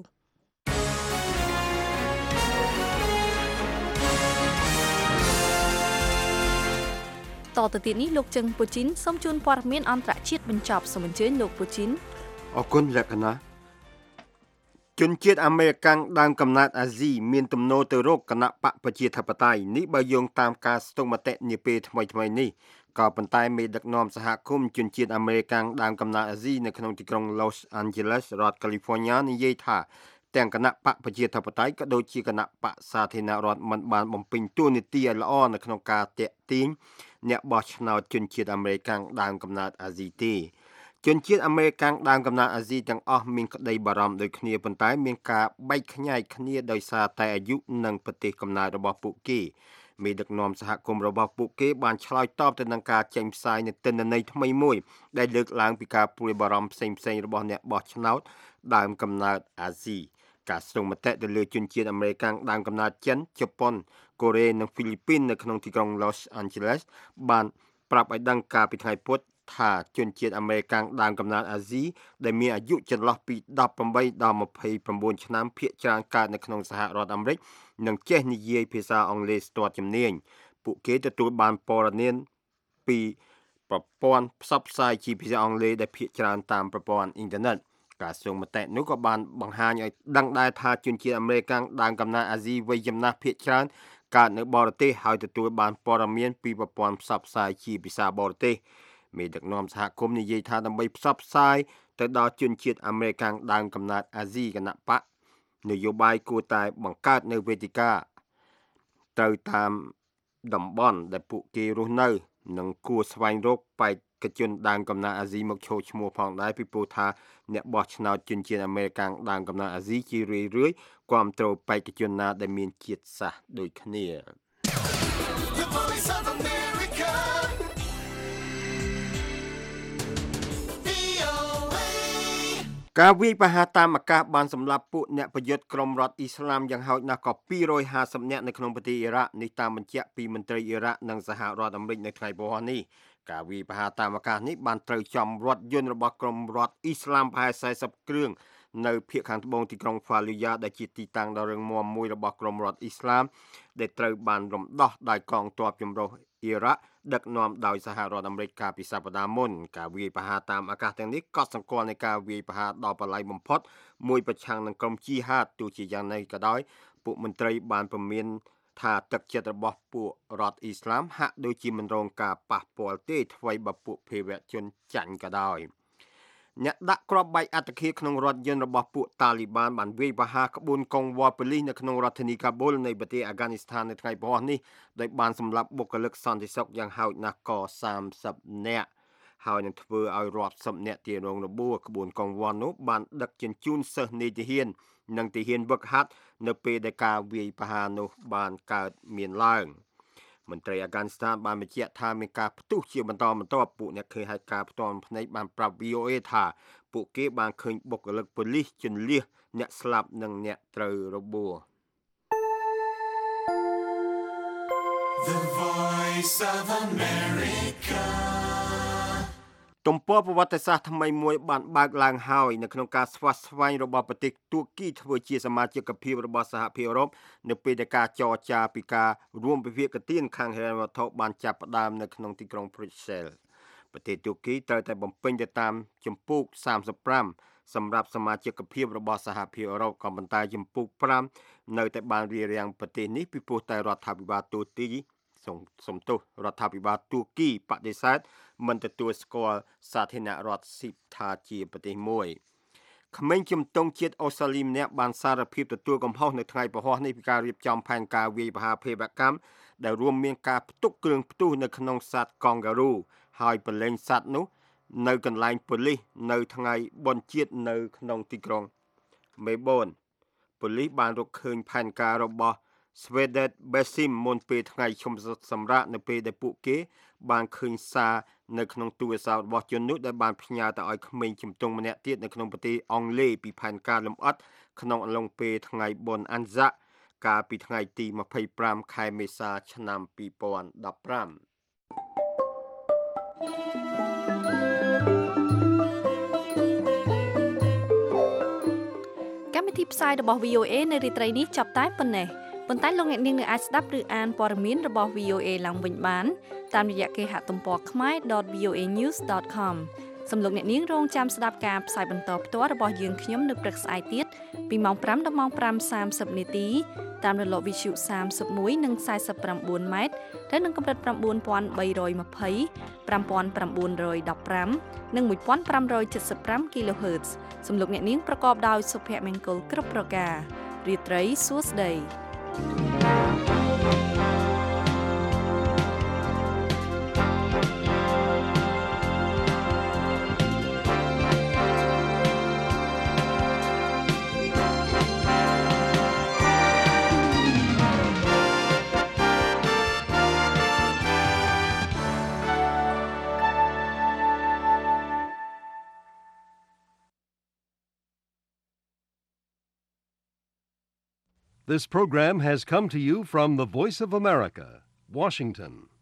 C: តទៅទៀតនេះលោកជឹងពូជីនសូមជូនព័ត៌មានអន្តរជាតិបញ្ចប់សូមអញ្ជើញលោកពូជីន
D: អរគុណលក្ខណៈជនជាតិអាមេរិកដើមកំណើតអាស៊ីមានទំនោរទៅរកគណៈបកប្រជាធិបតេយ្យនេះបើយោងតាមការស្ទង់មតិនាពេលថ្មីៗនេះក៏ប៉ុន្តែមេដឹកនាំសហគមន៍ជនជាតិអាមេរិកដើមកំណើតអាស៊ីនៅក្នុងទីក្រុង Los Angeles រដ្ឋ California និយាយថាទាំងគណៈបកប្រជាធិបតេយ្យក៏ដូចជាគណៈបកសាធារណរដ្ឋមិនបានបំពេញតួនាទីឲ្យល្អនៅក្នុងការតាក់ទាញអ្នកបោះឆ្នោតជនជាតិអាមេរិកដើមកំណើតអាស៊ីទេជនជាតិអាមេរិកដើមកំណើតអាស៊ីទាំងអស់មានក្តីបារម្ភដូចគ្នាប៉ុន្តែមានការបែកខ្ញែកគ្នាដោយសារតែអាយុនិងប្រទេសកំណើតរបស់ពួកគេមេដឹកនាំសហគមន៍របស់ពួកគេបានឆ្លើយតបទៅនឹងការចេញផ្សាយនៃទិន្នន័យថ្មីមួយដែលលើកឡើងពីការព្រួយបារម្ភផ្សេងៗរបស់អ្នកបោះឆ្នោតដើមកំណើតអាស៊ីការស្ទង់មតិទៅលើជនជាតិអាមេរិកដើមកំណើតចិនជប៉ុនកូរ៉េនិងហ្វីលីពីននៅក្នុងទីក្រុង Los Angeles បានប្រាប់ឲ្យដឹងកាលពីថ្ងៃពុធថាជនជាតិអាមេរិកដើមកំណើតអាស៊ីដែលមានអាយុចន្លោះពីដប់ប្រាំបីដល់ម្ភៃប្រាំបួនឆ្នាំភាគច្រើនកើតនៅក្នុងសហរដ្ឋអាមេរិកនិងចេះនិយាយភាសាអង់គ្លេសស្ទាត់ជំនាញពួកគេទទួលបានព័ត៌មានពីប្រព័ន្ធផ្សព្វផ្សាយជាភាសាអង់គ្លេសដែលភាគច្រើនតាមប្រព័ន្ធអ៊ីនធឺណិតការសួរមតិនោះក៏បានបង្ហាញឲ្យដឹងដែរថាជនជាតិអាមេរិកដើមកំណើតអាស៊ីវ័យចំណាស់ភាគច្រើនកើតនៅបរទេសហើយទទួលបានព័ត៌មានពីប្រព័ន្ធផ្សព្វផ្សាយជាភាសាបរទេសមេដឹកនាំសហគមន៍និយាយថាដើម្បីផ្សព្វផ្សាយទៅដល់ជនជាតិអាមេរិកដើមកំណើតអាស៊ីគណបកនយោបាយគួរតែបង្កើតនៅវេទិកាទៅតាមតំបន់ដែលពួកគេរស់នៅនិងគួរស្វែងរកបេក្ខជនដើមកំណើតអាស៊ីមកចូលឈ្មោះផងដែរពីព្រោះថាអ្នកបោះឆ្នោតជនជាតិអាមេរិកដើមកំណើតអាស៊ីជារឿយៗគាំទ្របេក្ខជនណាដែលមានជាតិសាសន៍ដូចគ្នា
B: The Voice of America.
D: ការវាយប្រហារតាមអាកាសបានសម្លាប់ពួកអ្នកប្រយុទ្ធក្រុមរដ្ឋអ៊ីស្លាមយ៉ាងហោចណាស់ក៏ពីររយហាសិបនាក់នៅក្នុងប្រទេសអ៊ីរ៉ាក់នេះតាមបញ្ជាក់ពីមន្ត្រីអ៊ីរ៉ាក់និងសហរដ្ឋអាមេរិកនៅថ្ងៃពុធនេះការវាយប្រហារតាមអាកាសនេះបានត្រូវចំរថយន្តរបស់ក្រុមរដ្ឋអ៊ីស្លាមប្រហែលសែសិបគ្រឿងនៅភូមិខាងត្បូងទីក្រុងហ្វាលូយ៉ាដែលជាទីតាំងដ៏រឹងមាំមួយរបស់ក្រុមរដ្ឋអ៊ីស្លាមដែលត្រូវបានរំដោះដោយកងទ័ពចម្រុះអ៊ីរ៉ាក់ដឹកនាំដោយសហរដ្ឋអាមេរិកកាលពីសប្តាហ៍មុនការវាយប្រហារតាមអាកាសទាំងនេះក៏សម្គាល់នៃការវាយប្រហារដ៏បល្ល័ង្កបំផុតមួយប្រឆាំងនឹងក្រុមជីហាតទោះជាយ៉ាងណាក៏ដោយពួកមន្ត្រីបានព្រមានថាទឹកចិត្តរបស់ពួករដ្ឋអ៊ីស្លាមហាក់ដូចជាមិនរងការប៉ះពាល់ទេថ្មីបើពួកភេរវជនចាញ់ក៏ដោយអ្នកដាក់គ្រាប់បែកអត្តឃាតក្នុងរថយន្តរបស់ពួកតាលីបានបានវាយប្រហារក្បួនកងវ៉ាប៉ូលីសនៅក្នុងរដ្ឋធានីកាប៊ុលនៃប្រទេសអាហ្គានីស្ថាននៅថ្ងៃពុធនេះដោយបានសម្លាប់បុគ្គលិកសន្តិសុខយ៉ាងហោចណាស់ក៏សាមសិបនាក់ហើយនឹងធ្វើឲ្យរាប់សិបនាក់ទៀតរងរបួសក្បួនកងវ៉ានោះបានដឹកជញ្ជូនសិស្សនាយទាហាននិងទាហានវឹកហាត់នៅពេលដែលការវាយប្រហារនោះបានកើតមានឡើងមន្ត្រីអាហ្គានីស្ថានបានបញ្ជាក់ថាមានការផ្ទុះជាបន្តបន្ទាប់ពួកអ្នកឃើញហេតុការណ៍ផ្ទាល់ភ្នែកបានប្រាប់ វី អូ អេ ថាពួកគេបានឃើញបុគ្គលិកប៉ូលីសជន្លៀសអ្នកស្លាប់និងអ្នកត្រូវរបួស
B: The Voice of America.
D: ទំព័រប្រវត្តិសាស្ត្រថ្មីមួយបានបើកឡើងហើយនៅក្នុងការស្វាស្វែងរបស់ប្រទេសទួរគីធ្វើជាសមាជិកភាពរបស់សហភាពអឺរ៉ុបនៅពេលដែលការចរចាពីការរួមវិភាគទានខាងហិរញ្ញវត្ថុបានចាប់ផ្ដើមនៅក្នុងទីក្រុង Brussels ប្រទេសទួរគីត្រូវតែបំពេញទៅតាមជំពូកសាមសិបប្រាំសម្រាប់សមាជិកភាពរបស់សហភាពអឺរ៉ុបក៏ប៉ុន្តែជំពូកប្រាំនៅតែបានរារាំងប្រទេសនេះពីព្រោះតែរដ្ឋាភិបាលទួរគីសំទោសរដ្ឋាភិបាលទួរគីបដិសេធមិនទទួលស្គាល់សាធារណរដ្ឋស៊ីបថាជាប្រទេសមួយក្មេងជំទង់ជាតិអូស្ត្រាលីម្នាក់បានសារភាពទទួលកំហុសនៅថ្ងៃពហុនេះពីការរៀបចំផែនការវាយប្រហារភេរវកម្មដែលរួមមានការផ្ទុកគ្រឿងផ្ទុះនៅក្នុងសត្វកង់ហ្គារូហើយប្រឡែងសត្វនោះនៅកន្លែងប៉ូលីសនៅថ្ងៃបុណ្យជាតិនៅក្នុងទីក្រុងមេប៊នប៉ូលីសបានរកឃើញផែនការរបស់ Swedet Besim មុនពេលថ្ងៃឈុំសម្រាកនៅពេលដែលពួកគេបានឃើញសារនៅក្នុងទូរស័ព្ទរបស់ជននោះដែលបានផ្ញើទៅឲ្យក្មេងជំទង់ម្នាក់ទៀតនៅក្នុងប្រទេសអង់គ្លេសពីផែនការលម្អិតក្នុងអំឡុងពេលថ្ងៃបុណ្យអានហ្សាក់កាលពីថ្ងៃទីម្ភៃប្រាំខែមេសាឆ្នាំពីរពាន់ដប់ប្រាំ
C: កម្មវិធីផ្សាយរបស់ វី អូ អេ នៅរាត្រីនេះចាប់តែប៉ុណ្ណេះប៉ុន្តែលោកអ្នកនាងនៅអាចស្ដាប់ឬអានព័ត៌មានរបស់ វី អូ អេ ឡើងវិញបានតាមរយៈគេហទំព័រ khmae.ដត វី អូ អេ news ដត com សូមលោកអ្នកនាងរងចាំស្ដាប់ការផ្សាយបន្តផ្ទាល់របស់យើងខ្ញុំនៅព្រឹកស្អែកទៀតពីម៉ោងប្រាំដល់ម៉ោងប្រាំសាមសិបនាទីតាមរលកវិទ្យុសាមសិបមួយនិងសាយសិបប្រាំបួនម៉ែត្រដែលនឹងកម្រិត៩,៣២០ ៥,៩១៥ និងមួយពាន់ប្រាំរយเจ็ดสิบห้า kHz សូមលោកអ្នកនាងប្រកបដោយសុភមង្គលគ្រប់ប្រការរាត្រីសួស្តី
A: This program has come to you from the Voice of America, Washington.